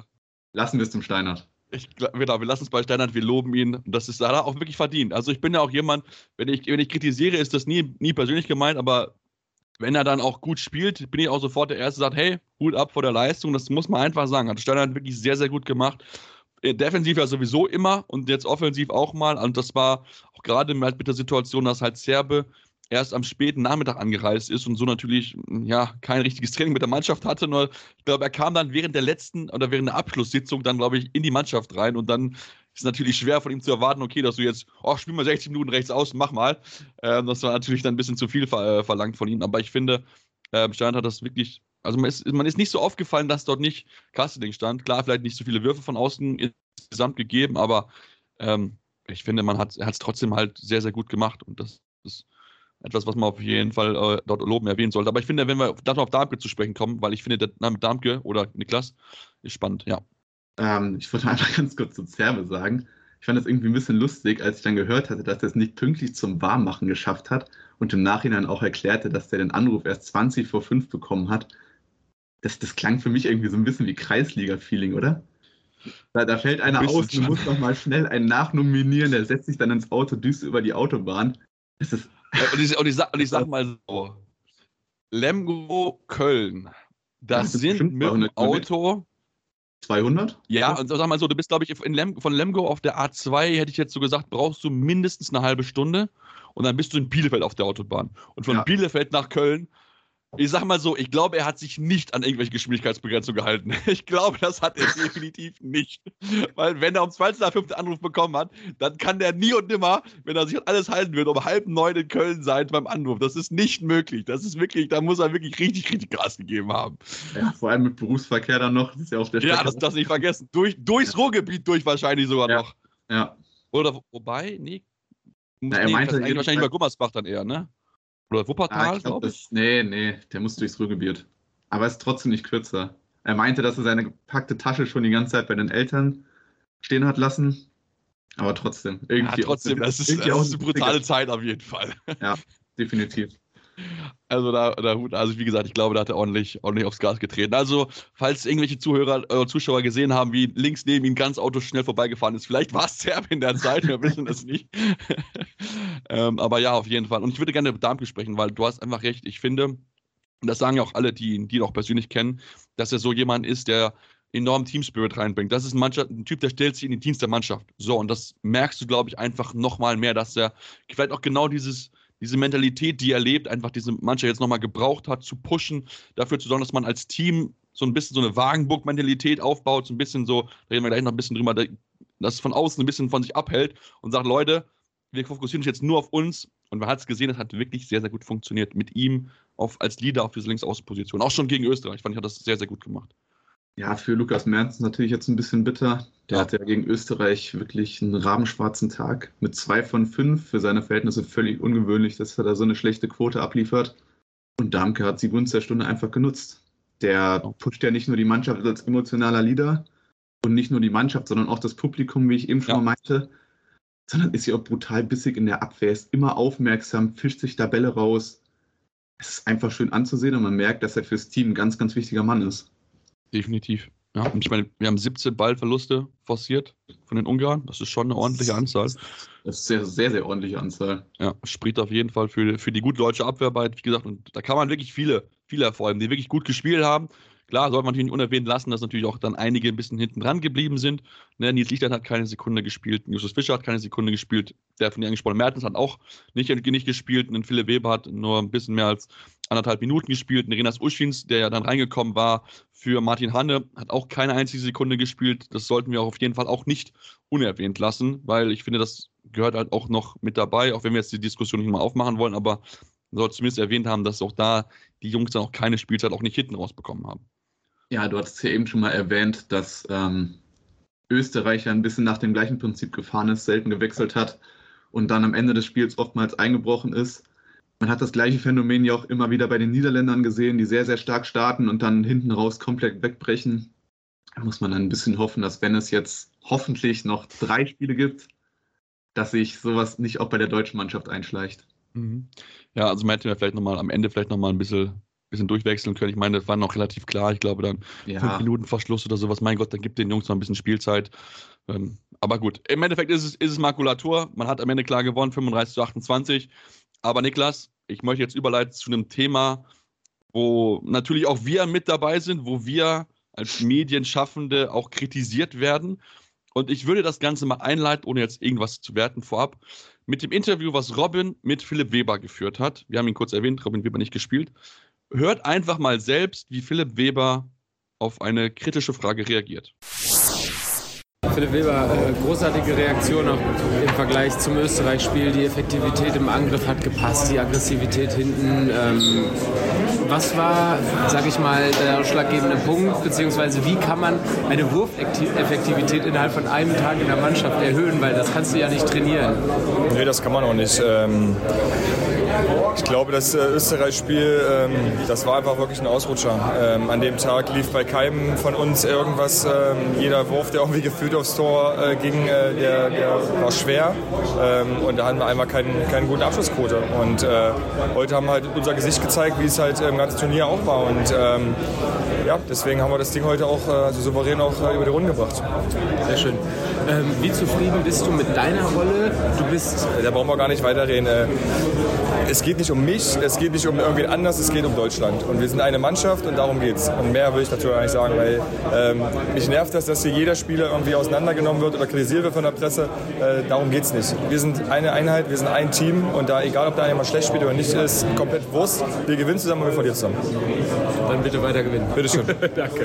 Lassen wir es zum Steinert. Ich, genau, wir lassen es bei Steinert, wir loben ihn. Und das ist, hat er auch wirklich verdient. Also ich bin ja auch jemand, wenn ich, wenn ich kritisiere, ist das nie, nie persönlich gemeint, aber wenn er dann auch gut spielt, bin ich auch sofort der Erste, der sagt, hey, Hut ab vor der Leistung. Das muss man einfach sagen. Hat Steinert wirklich sehr, sehr gut gemacht. Defensiv ja sowieso immer und jetzt offensiv auch mal. Und das war auch gerade mit der Situation, dass halt Serbe erst am späten Nachmittag angereist ist und so natürlich ja kein richtiges Training mit der Mannschaft hatte. Nur ich glaube, er kam dann während der letzten oder während der Abschlusssitzung dann, glaube ich, in die Mannschaft rein und dann ist es natürlich schwer von ihm zu erwarten, okay, dass du jetzt, oh, spiel mal sechzig Minuten rechts aus, mach mal. Ähm, das war natürlich dann ein bisschen zu viel ver- äh, verlangt von ihm. Aber ich finde, äh, Steinert hat das wirklich, also man ist, man ist nicht so aufgefallen, dass dort nicht Kasteling stand. Klar, vielleicht nicht so viele Würfe von außen insgesamt gegeben, aber ähm, ich finde, man hat es trotzdem halt sehr, sehr gut gemacht und das ist etwas, was man auf jeden Fall äh, dort loben erwähnen sollte. Aber ich finde, wenn wir dann auf Darmke zu sprechen kommen, weil ich finde, der Name Darmke oder Niklas ist spannend, ja. Ähm, ich wollte einfach ganz kurz zu Zerbe sagen. Ich fand das irgendwie ein bisschen lustig, als ich dann gehört hatte, dass er es nicht pünktlich zum Warmmachen geschafft hat und im Nachhinein auch erklärte, dass der den Anruf erst zwanzig vor fünf bekommen hat. Das, das klang für mich irgendwie so ein bisschen wie Kreisliga-Feeling, oder? Da, da fällt einer Ein bisschen aus, du schon. musst noch mal schnell einen nachnominieren, der setzt sich dann ins Auto, düst über die Autobahn. Das ist Und ich, und, ich sag, und ich sag mal so, Lemgo, Köln, das, das sind bestimmt mit dem zweihundert Kilometer. Auto, zweihundert? ja, und sag mal so, du bist, glaube ich, in Lem, von Lemgo auf der A zwei, hätte ich jetzt so gesagt, brauchst du mindestens eine halbe Stunde und dann bist du in Bielefeld auf der Autobahn. Und von Ja. Bielefeld nach Köln, ich sag mal so, ich glaube, er hat sich nicht an irgendwelche Geschwindigkeitsbegrenzungen gehalten. Ich glaube, das hat er definitiv nicht. Weil wenn er um zwanzig nach fünf den Anruf bekommen hat, dann kann der nie und nimmer, wenn er sich an alles halten will, um halb neun in Köln sein beim Anruf. Das ist nicht möglich. Das ist wirklich, da muss er wirklich richtig, richtig Gas gegeben haben. Ja, vor allem mit Berufsverkehr dann noch. Das ist ja auf der Ja, Strecke. das darfst du nicht vergessen. Durch, durchs Ruhrgebiet durch wahrscheinlich sogar Ja. noch. Ja. Oder wobei, nee. Na, er nee, meinte eigentlich wahrscheinlich jedenfalls- über Gummersbach dann eher, ne? Oder Ah, Wuppertal, ich glaub, glaube ich. das, nee, nee, der muss durchs Ruhrgebiet. Aber es ist trotzdem nicht kürzer. Er meinte, dass er seine gepackte Tasche schon die ganze Zeit bei den Eltern stehen hat lassen. Aber trotzdem. Ja, Irgendwie trotzdem, auch- das ist, irgendwie das auch ist eine brutale Zeit auf jeden Fall. Ja, definitiv. Also da, da Hut, also wie gesagt, ich glaube, da hat er ordentlich, ordentlich aufs Gas getreten. Also, falls irgendwelche Zuhörer oder Zuschauer gesehen haben, wie links neben ihm ganz Auto schnell vorbeigefahren ist, vielleicht war es Serb in der Zeit, wir wissen es nicht. ähm, aber ja, auf jeden Fall. Und ich würde gerne mit Darmke sprechen, weil du hast einfach recht. Ich finde, und das sagen ja auch alle, die, die ihn auch persönlich kennen, dass er so jemand ist, der enorm Teamspirit reinbringt. Das ist ein, Mannschaft, ein Typ, der stellt sich in den Dienst der Mannschaft. So, und das merkst du, glaube ich, einfach nochmal mehr, dass er vielleicht auch genau dieses diese Mentalität, die er lebt, einfach diese Mannschaft jetzt nochmal gebraucht hat, zu pushen, dafür zu sorgen, dass man als Team so ein bisschen so eine Wagenburg-Mentalität aufbaut, so ein bisschen so, da reden wir gleich noch ein bisschen drüber, dass es von außen ein bisschen von sich abhält und sagt, Leute, wir fokussieren uns jetzt nur auf uns und man hat es gesehen, es hat wirklich sehr, sehr gut funktioniert mit ihm auf, als Leader auf diese Linksaußenposition, auch schon gegen Österreich, fand ich, hat das sehr, sehr gut gemacht. Ja, für Lukas Mertens natürlich jetzt ein bisschen bitter. Der Ja. hatte ja gegen Österreich wirklich einen rabenschwarzen Tag mit zwei von fünf. Für seine Verhältnisse völlig ungewöhnlich, dass er da so eine schlechte Quote abliefert. Und Darmke hat die Gunst der Stunde einfach genutzt. Der pusht ja nicht nur die Mannschaft als emotionaler Leader und nicht nur die Mannschaft, sondern auch das Publikum, wie ich eben schon Ja. mal meinte, sondern ist ja auch brutal bissig in der Abwehr, ist immer aufmerksam, fischt sich da Bälle raus. Es ist einfach schön anzusehen und man merkt, dass er fürs Team ein ganz, ganz wichtiger Mann ist. Definitiv. Ja, und ich meine, wir haben siebzehn Ballverluste forciert von den Ungarn. Das ist schon eine ordentliche Anzahl. Das ist eine sehr, sehr, sehr ordentliche Anzahl. Ja, spricht auf jeden Fall für, für die gute deutsche Abwehrarbeit, wie gesagt. Und da kann man wirklich viele, viele hervorheben, die wirklich gut gespielt haben. Klar, sollte man natürlich nicht unerwähnt lassen, dass natürlich auch dann einige ein bisschen hinten dran geblieben sind. Ne, Nils Lichtlein hat keine Sekunde gespielt, Justus Fischer hat keine Sekunde gespielt, der von dir angesprochene Mertens hat auch nicht, nicht gespielt, und Philipp Weber hat nur ein bisschen mehr als anderthalb Minuten gespielt. Und Renas Uschins, der ja dann reingekommen war für Martin Hanne, hat auch keine einzige Sekunde gespielt. Das sollten wir auch auf jeden Fall auch nicht unerwähnt lassen, weil ich finde, das gehört halt auch noch mit dabei, auch wenn wir jetzt die Diskussion nicht mal aufmachen wollen, aber man sollte zumindest erwähnt haben, dass auch da die Jungs dann auch keine Spielzeit auch nicht hinten rausbekommen haben. Ja, du hattest ja eben schon mal erwähnt, dass ähm, Österreich ja ein bisschen nach dem gleichen Prinzip gefahren ist, selten gewechselt hat und dann am Ende des Spiels oftmals eingebrochen ist. Man hat das gleiche Phänomen ja auch immer wieder bei den Niederländern gesehen, die sehr, sehr stark starten und dann hinten raus komplett wegbrechen. Da muss man dann ein bisschen hoffen, dass wenn es jetzt hoffentlich noch drei Spiele gibt, dass sich sowas nicht auch bei der deutschen Mannschaft einschleicht. Mhm. Ja, also man hätte ja vielleicht nochmal am Ende vielleicht nochmal ein bisschen bisschen durchwechseln können. Ich meine, das war noch relativ klar. Ich glaube, dann Ja. fünf Minuten vor Schluss oder sowas. Mein Gott, dann gibt den Jungs noch ein bisschen Spielzeit. Ähm, aber gut, im Endeffekt ist es, ist es Makulatur. Man hat am Ende klar gewonnen, fünfunddreißig zu achtundzwanzig. Aber Niklas, ich möchte jetzt überleiten zu einem Thema, wo natürlich auch wir mit dabei sind, wo wir als Medienschaffende auch kritisiert werden. Und ich würde das Ganze mal einleiten, ohne jetzt irgendwas zu werten vorab, mit dem Interview, was Robin mit Philipp Weber geführt hat. Wir haben ihn kurz erwähnt, Robin Weber nicht gespielt. Hört einfach mal selbst, wie Philipp Weber auf eine kritische Frage reagiert. Philipp Weber, äh, großartige Reaktion auch im Vergleich zum Österreich-Spiel. Die Effektivität im Angriff hat gepasst, die Aggressivität hinten. Ähm, was war, sag ich mal, der ausschlaggebende Punkt, beziehungsweise wie kann man eine Wurfeffektivität innerhalb von einem Tag in der Mannschaft erhöhen, weil das kannst du ja nicht trainieren. Nee, das kann man auch nicht. Ähm Ich glaube, das äh, Österreich-Spiel, ähm, das war einfach wirklich ein Ausrutscher. Ähm, an dem Tag lief bei keinem von uns irgendwas. Ähm, jeder Wurf, der irgendwie gefühlt aufs Tor äh, ging, äh, der, der war schwer. Ähm, und da hatten wir einmal keinen, keine gute Abschlussquote. Und äh, heute haben wir halt unser Gesicht gezeigt, wie es halt im ganzen Turnier auch war. Und ähm, ja, deswegen haben wir das Ding heute auch äh, so souverän auch äh, über die Runde gebracht. Sehr schön. Ähm, wie zufrieden bist du mit deiner Rolle? Du bist... Da brauchen wir gar nicht weiterreden. Äh, Es geht nicht um mich, es geht nicht um irgendwen anders, es geht um Deutschland. Und wir sind eine Mannschaft und darum geht's. Und mehr will ich dazu gar nicht sagen, weil ähm, mich nervt das, dass hier jeder Spieler irgendwie auseinandergenommen wird oder kritisiert wird von der Presse. Äh, darum geht's nicht. Wir sind eine Einheit, wir sind ein Team und da, egal ob da jemand schlecht spielt oder nicht, ist komplett Wurst. Wir gewinnen zusammen und wir verlieren zusammen. Dann bitte weiter gewinnen. Bitteschön. Danke.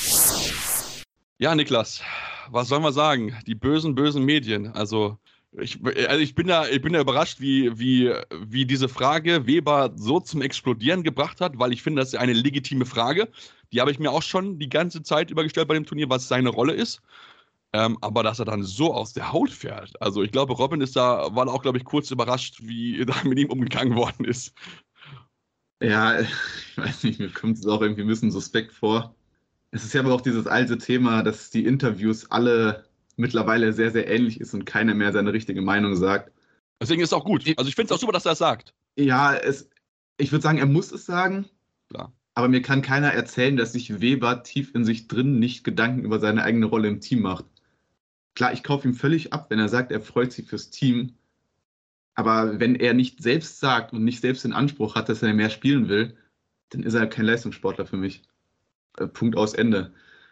Ja, Niklas, was soll man sagen? Die bösen, bösen Medien. Also ich, also ich bin da, ich bin da überrascht, wie, wie, wie diese Frage Weber so zum Explodieren gebracht hat, weil ich finde, das ist eine legitime Frage. Die habe ich mir auch schon die ganze Zeit übergestellt bei dem Turnier, was seine Rolle ist. Ähm, aber dass er dann so aus der Haut fährt. Also ich glaube, Robin ist da, war auch, glaube ich, kurz überrascht, wie da mit ihm umgegangen worden ist. Ja, ich weiß nicht, mir kommt es auch irgendwie ein bisschen suspekt vor. Es ist ja aber auch dieses alte Thema, dass die Interviews alle mittlerweile sehr, sehr ähnlich ist und keiner mehr seine richtige Meinung sagt. Deswegen ist es auch gut. Also ich finde es auch super, dass er das sagt. Ja, es, ich würde sagen, er muss es sagen. Klar. Aber mir kann keiner erzählen, dass sich Weber tief in sich drin nicht Gedanken über seine eigene Rolle im Team macht. Klar, ich kaufe ihm völlig ab, wenn er sagt, er freut sich fürs Team. Aber wenn er nicht selbst sagt und nicht selbst den Anspruch hat, dass er mehr spielen will, dann ist er kein Leistungssportler für mich. Äh, Punkt aus Ende.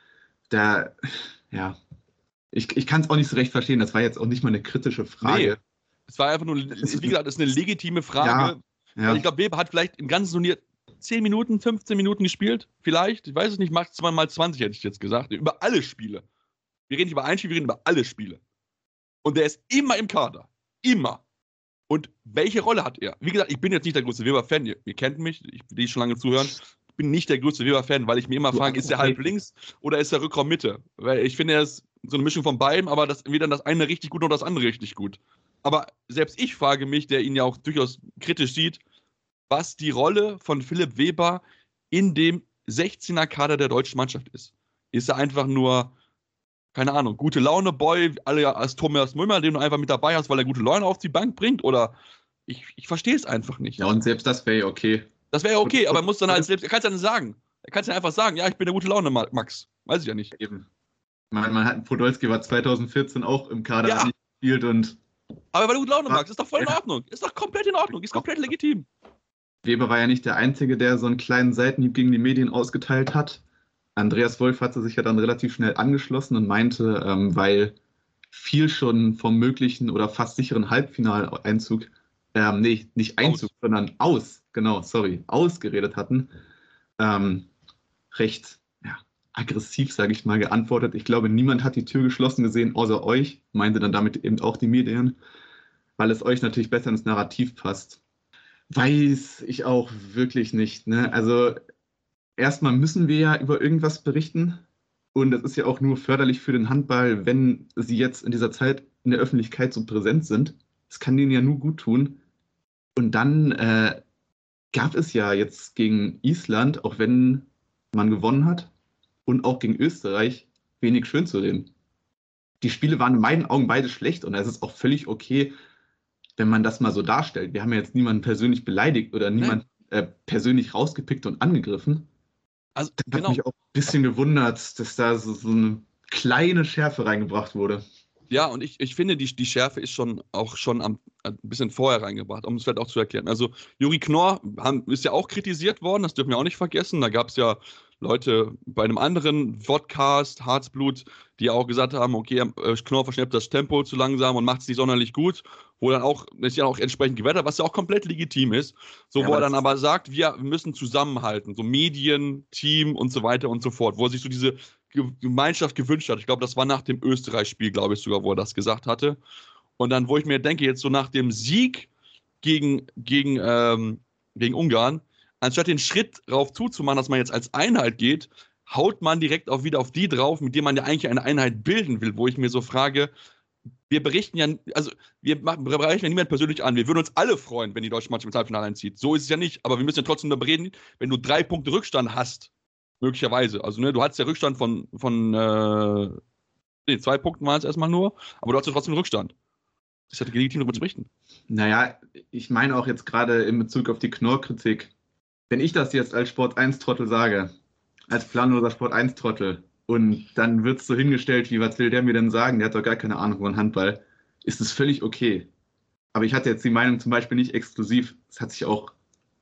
Da, ja, ich, ich kann es auch nicht so recht verstehen. Das war jetzt auch nicht mal eine kritische Frage. Nee, es war einfach nur, es, wie gesagt, es ist eine legitime Frage. Ja, ja. Ich glaube, Weber hat vielleicht im ganzen Turnier zehn Minuten, fünfzehn Minuten gespielt. Vielleicht, ich weiß es nicht, maximal zwanzig hätte ich jetzt gesagt. Über alle Spiele. Wir reden nicht über ein Spiel, wir reden über alle Spiele. Und der ist immer im Kader. Immer. Und welche Rolle hat er? Wie gesagt, ich bin jetzt nicht der größte Weber-Fan. Ihr, ihr kennt mich, ich, die schon lange zuhören. Ich bin nicht der größte Weber-Fan, weil ich mir immer frage, ist er halb links oder ist er Rückraum Mitte? Weil ich finde, er ist so eine Mischung von beidem, aber das, weder das eine richtig gut noch das andere richtig gut. Aber selbst ich frage mich, der ihn ja auch durchaus kritisch sieht, was die Rolle von Philipp Weber in dem sechzehner-Kader der deutschen Mannschaft ist. Ist er einfach nur, keine Ahnung, gute Laune-Boy, alle als Thomas Müller, den du einfach mit dabei hast, weil er gute Laune auf die Bank bringt? Oder ich, ich verstehe es einfach nicht. Ja, und selbst das wäre ja okay. Das wäre ja okay, aber er muss dann halt selbst, er kann es ja nicht sagen. Er kann es ja einfach sagen, ja, ich bin der gute Laune, Max. Weiß ich ja nicht. Eben. Man, man hat, Podolski war zwanzig vierzehn auch im Kader, ja. Hat nicht gespielt und... Aber weil du gute Laune magst, ist doch voll in Ordnung. Ist doch komplett in Ordnung, ist komplett legitim. Weber war ja nicht der Einzige, der so einen kleinen Seitenhieb gegen die Medien ausgeteilt hat. Andreas Wolf hatte sich ja dann relativ schnell angeschlossen und meinte, ähm, weil viel schon vom möglichen oder fast sicheren Halbfinaleinzug, ähm, nee, nicht Einzug, aus. sondern aus, genau, sorry, ausgeredet hatten, ähm, recht ja, aggressiv, sage ich mal, geantwortet. Ich glaube, niemand hat die Tür geschlossen gesehen, außer euch, meinte dann damit eben auch die Medien, weil es euch natürlich besser ins Narrativ passt. Weiß ich auch wirklich nicht, ne? Also erstmal müssen wir ja über irgendwas berichten und das ist ja auch nur förderlich für den Handball, wenn sie jetzt in dieser Zeit in der Öffentlichkeit so präsent sind. Das kann denen ja nur gut tun. Und dann äh, gab es ja jetzt gegen Island, auch wenn man gewonnen hat, und auch gegen Österreich wenig schön zu reden. Die Spiele waren in meinen Augen beide schlecht und es ist auch völlig okay, wenn man das mal so darstellt. Wir haben ja jetzt niemanden persönlich beleidigt oder niemanden äh, persönlich rausgepickt und angegriffen. Also, Das genau. hat mich auch ein bisschen gewundert, dass da so, so eine kleine Schärfe reingebracht wurde. Ja, und ich, ich finde, die, die Schärfe ist schon auch schon am, ein bisschen vorher reingebracht, um es vielleicht auch zu erklären. Also, Juri Knorr haben, ist ja auch kritisiert worden, das dürfen wir auch nicht vergessen. Da gab es ja Leute bei einem anderen Podcast, Harzblut, die auch gesagt haben, okay, Knorr verschleppt das Tempo zu langsam und macht es nicht sonderlich gut, wo dann auch, das ist ja auch entsprechend gewertet, was ja auch komplett legitim ist. So, ja, wo er dann aber sagt, wir müssen zusammenhalten, so Medien, Team und so weiter und so fort, wo er sich so diese Gemeinschaft gewünscht hat. Ich glaube, das war nach dem Österreich-Spiel, glaube ich sogar, wo er das gesagt hatte. Und dann, wo ich mir denke, jetzt so nach dem Sieg gegen, gegen, ähm, gegen Ungarn, anstatt den Schritt darauf zuzumachen, dass man jetzt als Einheit geht, haut man direkt auch wieder auf die drauf, mit denen man ja eigentlich eine Einheit bilden will, wo ich mir so frage, wir berichten ja, also wir bereichen ja niemand persönlich an. Wir würden uns alle freuen, wenn die deutsche Mannschaft ins Halbfinale einzieht. So ist es ja nicht, aber wir müssen ja trotzdem darüber reden, wenn du drei Punkte Rückstand hast, möglicherweise. Also, ne, du hattest ja Rückstand von, von äh, nee, zwei Punkten waren es erstmal nur, aber du hast ja trotzdem einen Rückstand. Das ist ja legitim, darüber zu berichten. Naja, ich meine auch jetzt gerade in Bezug auf die Knorr-Kritik, wenn ich das jetzt als Sport eins Trottel sage, als planloser Sport eins Trottel, und dann wird es so hingestellt, wie was will der mir denn sagen, der hat doch gar keine Ahnung von Handball, ist es völlig okay. Aber ich hatte jetzt die Meinung zum Beispiel nicht exklusiv, es hat sich auch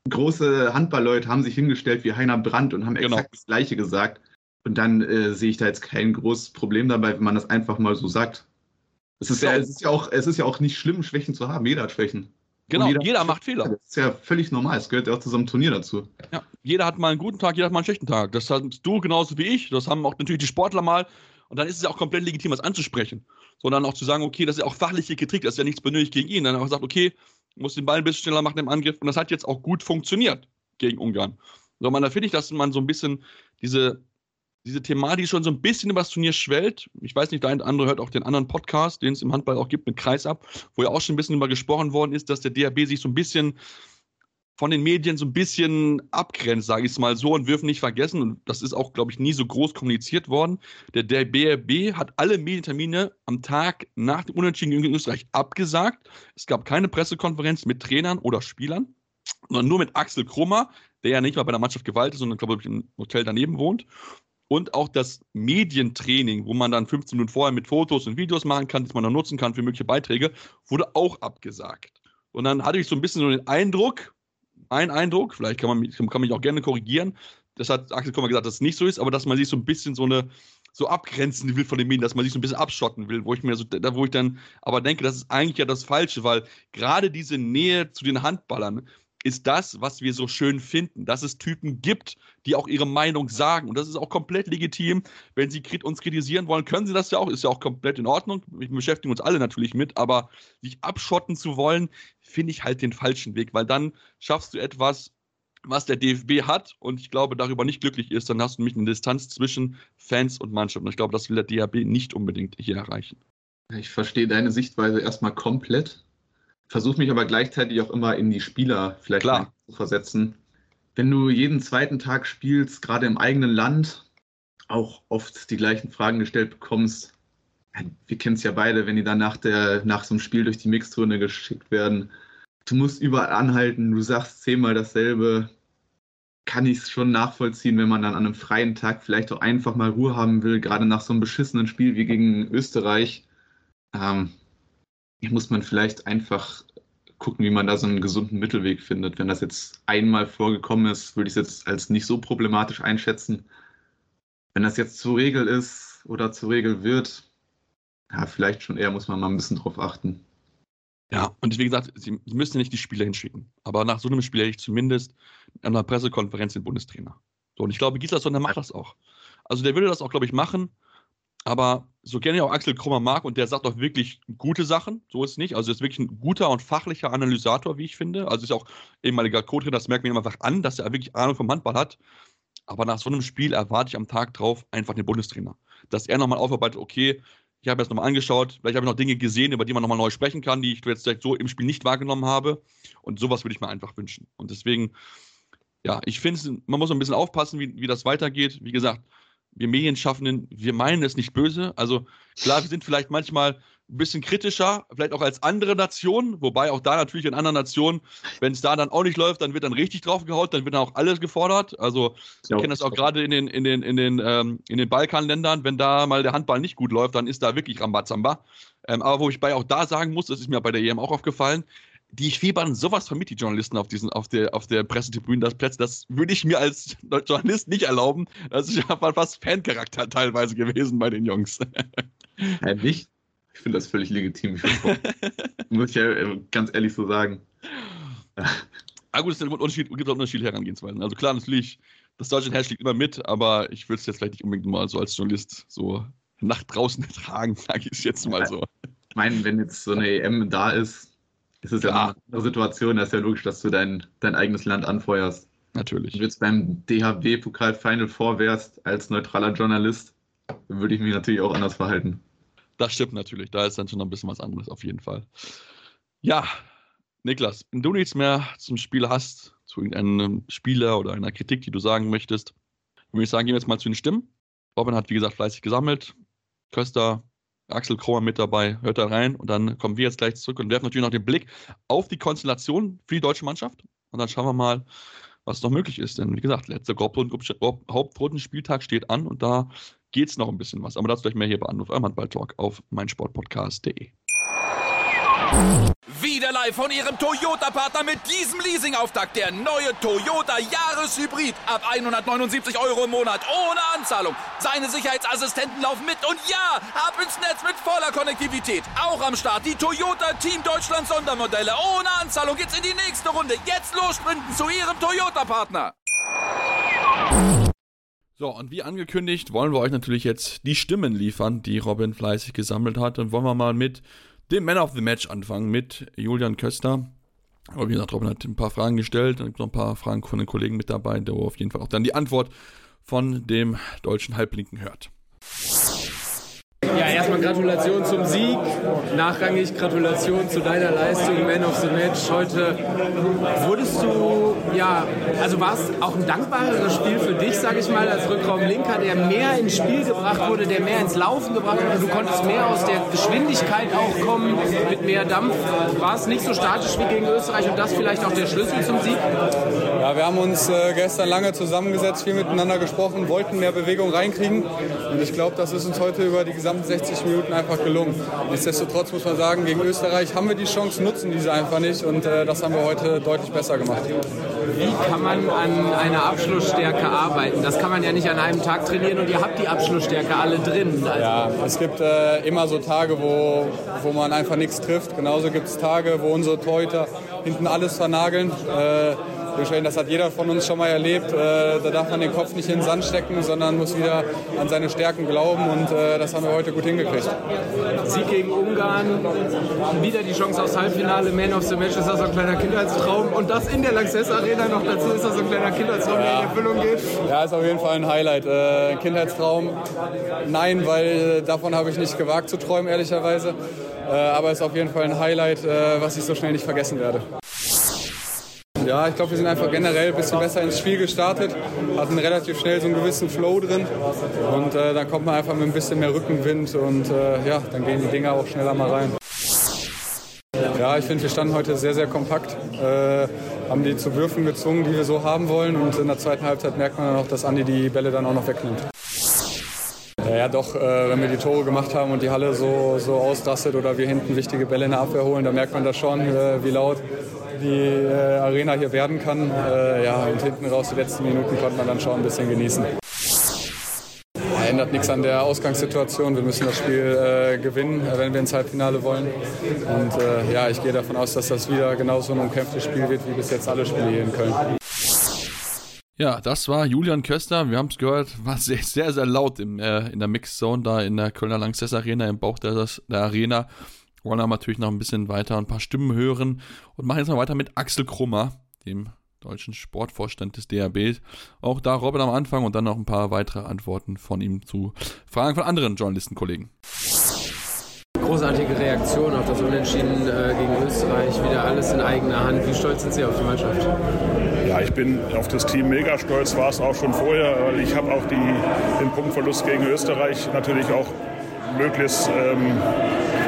große Handballleute haben sich hingestellt wie Heiner Brandt und haben exakt genau das Gleiche gesagt. Und dann äh, sehe ich da jetzt kein großes Problem dabei, wenn man das einfach mal so sagt. Es ist, ja, es ist, ja, auch, es ist ja auch nicht schlimm, Schwächen zu haben. Jeder hat Schwächen. Genau, jeder, jeder macht Fehler. Das ist ja völlig normal. Es gehört ja auch zu so einem Turnier dazu. Ja, jeder hat mal einen guten Tag, jeder hat mal einen schlechten Tag. Das hast du genauso wie ich. Das haben auch natürlich die Sportler mal. Und dann ist es ja auch komplett legitim, was anzusprechen. Sondern auch zu sagen, okay, das ist ja auch fachliche Kritik, das ist ja nichts benötigt gegen ihn. Dann auch sagt, okay, muss den Ball ein bisschen schneller machen im Angriff. Und das hat jetzt auch gut funktioniert gegen Ungarn. So, man, da finde ich, dass man so ein bisschen diese, diese Thematik schon so ein bisschen über das Turnier schwellt. Ich weiß nicht, der eine oder andere hört auch den anderen Podcast, den es im Handball auch gibt, mit Kreisab, wo ja auch schon ein bisschen darüber gesprochen worden ist, dass der D H B sich so ein bisschen von den Medien so ein bisschen abgrenzt, sage ich es mal so, und wir dürfen nicht vergessen, und das ist auch, glaube ich, nie so groß kommuniziert worden, der, der B R B hat alle Medientermine am Tag nach dem Unentschieden gegen Österreich abgesagt. Es gab keine Pressekonferenz mit Trainern oder Spielern, sondern nur mit Axel Krummer, der ja nicht mal bei der Mannschaft Gewalt ist, sondern, glaube ich, im Hotel daneben wohnt. Und auch das Medientraining, wo man dann fünfzehn Minuten vorher mit Fotos und Videos machen kann, das man dann nutzen kann für mögliche Beiträge, wurde auch abgesagt. Und dann hatte ich so ein bisschen so den Eindruck, ein Eindruck, vielleicht kann man mich, kann mich auch gerne korrigieren, das hat Axel Krummer gesagt, dass es nicht so ist, aber dass man sich so ein bisschen so eine so abgrenzen will von den Medien, dass man sich so ein bisschen abschotten will, wo ich mir so, da wo ich dann aber denke, das ist eigentlich ja das Falsche, weil gerade diese Nähe zu den Handballern ist das, was wir so schön finden, dass es Typen gibt, die auch ihre Meinung sagen. Und das ist auch komplett legitim. Wenn sie uns kritisieren wollen, können sie das ja auch. Ist ja auch komplett in Ordnung. Wir beschäftigen uns alle natürlich mit. Aber sich abschotten zu wollen, finde ich halt den falschen Weg. Weil dann schaffst du etwas, was der D F B hat. Und ich glaube, darüber nicht glücklich ist. Dann hast du nämlich eine Distanz zwischen Fans und Mannschaft. Und ich glaube, das will der D H B nicht unbedingt hier erreichen. Ich verstehe deine Sichtweise erstmal komplett. Versuche mich aber gleichzeitig auch immer in die Spieler vielleicht zu versetzen. Wenn du jeden zweiten Tag spielst, gerade im eigenen Land, auch oft die gleichen Fragen gestellt bekommst. Wir kennen es ja beide, wenn die dann nach, der, nach so einem Spiel durch die Mixturne geschickt werden. Du musst überall anhalten, du sagst zehnmal dasselbe. Kann ich es schon nachvollziehen, wenn man dann an einem freien Tag vielleicht auch einfach mal Ruhe haben will, gerade nach so einem beschissenen Spiel wie gegen Österreich. Ähm, muss man vielleicht einfach gucken, wie man da so einen gesunden Mittelweg findet. Wenn das jetzt einmal vorgekommen ist, würde ich es jetzt als nicht so problematisch einschätzen. Wenn das jetzt zur Regel ist oder zur Regel wird, ja, vielleicht schon eher muss man mal ein bisschen drauf achten. Ja, und wie gesagt, sie müssen ja nicht die Spieler hinschicken. Aber nach so einem Spiel hätte ich zumindest an einer Pressekonferenz den Bundestrainer. So, und ich glaube, Gislason, der macht das auch. Also der würde das auch, glaube ich, machen. Aber so gerne ich auch Axel Krummer mag und der sagt auch wirklich gute Sachen, so ist es nicht. Also er ist wirklich ein guter und fachlicher Analysator, wie ich finde. Also ist auch ehemaliger Co-Trainer, das merkt man ihm einfach an, dass er wirklich Ahnung vom Handball hat. Aber nach so einem Spiel erwarte ich am Tag drauf einfach den Bundestrainer. Dass er nochmal aufarbeitet, okay, ich habe das nochmal angeschaut, vielleicht habe ich noch Dinge gesehen, über die man nochmal neu sprechen kann, die ich jetzt so im Spiel nicht wahrgenommen habe. Und sowas würde ich mir einfach wünschen. Und deswegen, ja, ich finde, man muss ein bisschen aufpassen, wie, wie das weitergeht. Wie gesagt, wir Medienschaffenden, wir meinen es nicht böse. Also klar, wir sind vielleicht manchmal, ein bisschen kritischer, vielleicht auch als andere Nationen, wobei auch da natürlich in anderen Nationen, wenn es da dann auch nicht läuft, dann wird dann richtig drauf gehaut, dann wird dann auch alles gefordert. Also ich kenne das auch gerade in den, in den, in den, ähm, in den Balkanländern, wenn da mal der Handball nicht gut läuft, dann ist da wirklich Rambazamba. Ähm, aber wo ich bei auch da sagen muss, das ist mir bei der E M auch aufgefallen, die fiebern sowas von mit, die Journalisten auf diesen, auf der, auf der Pressetribüne, das Plätze, das würde ich mir als Journalist nicht erlauben. Das ist ja fast Fancharakter teilweise gewesen bei den Jungs. Ja, nicht? Ich finde das völlig legitim. Muss ich ja ganz ehrlich so sagen. Ah gut, es gibt auch unterschiedliche Herangehensweisen. Also klar, natürlich, das deutsche Herz liegt immer mit, aber ich würde es jetzt vielleicht nicht unbedingt mal so als Journalist so nach draußen tragen, sage ich es jetzt mal so. Ich meine, wenn jetzt so eine E M da ist, ist es ja, ja eine andere Situation. Da ist ja logisch, dass du dein, dein eigenes Land anfeuerst. Natürlich. Wenn du jetzt beim D H B-Pokal Final Four wärst als neutraler Journalist, dann würde ich mich natürlich auch anders verhalten. Das stimmt natürlich. Da ist dann schon noch ein bisschen was anderes, auf jeden Fall. Ja, Niklas, wenn du nichts mehr zum Spiel hast, zu irgendeinem Spieler oder einer Kritik, die du sagen möchtest, würde ich sagen, gehen wir jetzt mal zu den Stimmen. Robin hat, wie gesagt, fleißig gesammelt. Köster, Axel Kromer mit dabei, hört da rein und dann kommen wir jetzt gleich zurück und werfen natürlich noch den Blick auf die Konstellation für die deutsche Mannschaft und dann schauen wir mal, was noch möglich ist, denn wie gesagt, letzter Hauptrundenspieltag steht an und da geht es noch ein bisschen was, aber dazu gleich mehr hier bei Anruf am Handball-Talk auf meinsportpodcast punkt de. Wieder live von Ihrem Toyota-Partner mit diesem Leasing-Auftakt. Der neue Toyota Jahreshybrid. Ab hundertneunundsiebzig Euro im Monat. Ohne Anzahlung. Seine Sicherheitsassistenten laufen mit. Und ja, ab ins Netz mit voller Konnektivität. Auch am Start die Toyota Team Deutschland Sondermodelle. Ohne Anzahlung geht's in die nächste Runde. Jetzt los sprinten zu Ihrem Toyota-Partner. So, und wie angekündigt, wollen wir euch natürlich jetzt die Stimmen liefern, die Robin fleißig gesammelt hat. Und wollen wir mal mit dem Man of the Match anfangen, mit Julian Köster. Aber wie gesagt, Robin hat ein paar Fragen gestellt. Dann gibt es noch ein paar Fragen von den Kollegen mit dabei, der auf jeden Fall auch dann die Antwort von dem deutschen Halblinken hört. Ja, erstmal Gratulation zum Sieg, nachrangig Gratulation zu deiner Leistung, Man of the Match. Heute wurdest du, ja, also war es auch ein dankbareres Spiel für dich, sage ich mal, als Rückraumlinker, der mehr ins Spiel gebracht wurde, der mehr ins Laufen gebracht wurde. Du konntest mehr aus der Geschwindigkeit auch kommen, mit mehr Dampf. War es nicht so statisch wie gegen Österreich und das vielleicht auch der Schlüssel zum Sieg? Ja, wir haben uns äh, gestern lange zusammengesetzt, viel miteinander gesprochen, wollten mehr Bewegung reinkriegen und ich glaube, das ist uns heute über die gesamten sechzig Minuten einfach gelungen. Nichtsdestotrotz muss man sagen, gegen Österreich haben wir die Chance, nutzen diese einfach nicht und äh, das haben wir heute deutlich besser gemacht. Wie kann man an einer Abschlussstärke arbeiten? Das kann man ja nicht an einem Tag trainieren und ihr habt die Abschlussstärke alle drin. Also ja, es gibt äh, immer so Tage, wo, wo man einfach nichts trifft. Genauso gibt es Tage, wo unsere Torhüter hinten alles vernageln. Äh, Das hat jeder von uns schon mal erlebt. Da darf man den Kopf nicht in den Sand stecken, sondern muss wieder an seine Stärken glauben und das haben wir heute gut hingekriegt. Sieg gegen Ungarn, wieder die Chance aufs Halbfinale, Man of the Match, ist das so ein kleiner Kindheitstraum und das in der Lanxess Arena noch dazu, ist das so ein kleiner Kindheitstraum, der in Erfüllung geht? Ja, ist auf jeden Fall ein Highlight. Ein Kindheitstraum, nein, weil davon habe ich nicht gewagt zu träumen, ehrlicherweise. Aber es ist auf jeden Fall ein Highlight, was ich so schnell nicht vergessen werde. Ja, ich glaube, wir sind einfach generell ein bisschen besser ins Spiel gestartet, hatten relativ schnell so einen gewissen Flow drin und äh, dann kommt man einfach mit ein bisschen mehr Rückenwind und äh, ja, dann gehen die Dinger auch schneller mal rein. Ja, ich finde, wir standen heute sehr, sehr kompakt, äh, haben die zu Würfen gezwungen, die wir so haben wollen und in der zweiten Halbzeit merkt man dann auch, dass Andi die Bälle dann auch noch wegnimmt. Ja, ja doch, äh, wenn wir die Tore gemacht haben und die Halle so, so ausrastet oder wir hinten wichtige Bälle in der Abwehr holen, dann merkt man das schon, äh, wie laut die äh, Arena hier werden kann. Äh, ja, und hinten raus die letzten Minuten konnte man dann schon ein bisschen genießen. Ja, ändert nichts an der Ausgangssituation. Wir müssen das Spiel äh, gewinnen, wenn wir ins Halbfinale wollen. Und äh, ja, ich gehe davon aus, dass das wieder genauso ein umkämpftes Spiel wird, wie bis jetzt alle Spiele hier in Köln. Ja, das war Julian Köster. Wir haben es gehört, war sehr, sehr, sehr laut im, äh, in der Mixzone, da in der Kölner Lanxess Arena, im Bauch der, der Arena. Wir wollen aber natürlich noch ein bisschen weiter ein paar Stimmen hören und machen jetzt mal weiter mit Axel Kromer, dem deutschen Sportvorstand des D H B. Auch da Robin am Anfang und dann noch ein paar weitere Antworten von ihm zu Fragen von anderen Journalistenkollegen. Großartige Reaktion auf das Unentschieden äh, gegen Österreich, wieder alles in eigener Hand. Wie stolz sind Sie auf die Mannschaft? Ja, ich bin auf das Team mega stolz, war es auch schon vorher, weil ich habe auch die, den Punktverlust gegen Österreich natürlich auch möglichst ähm,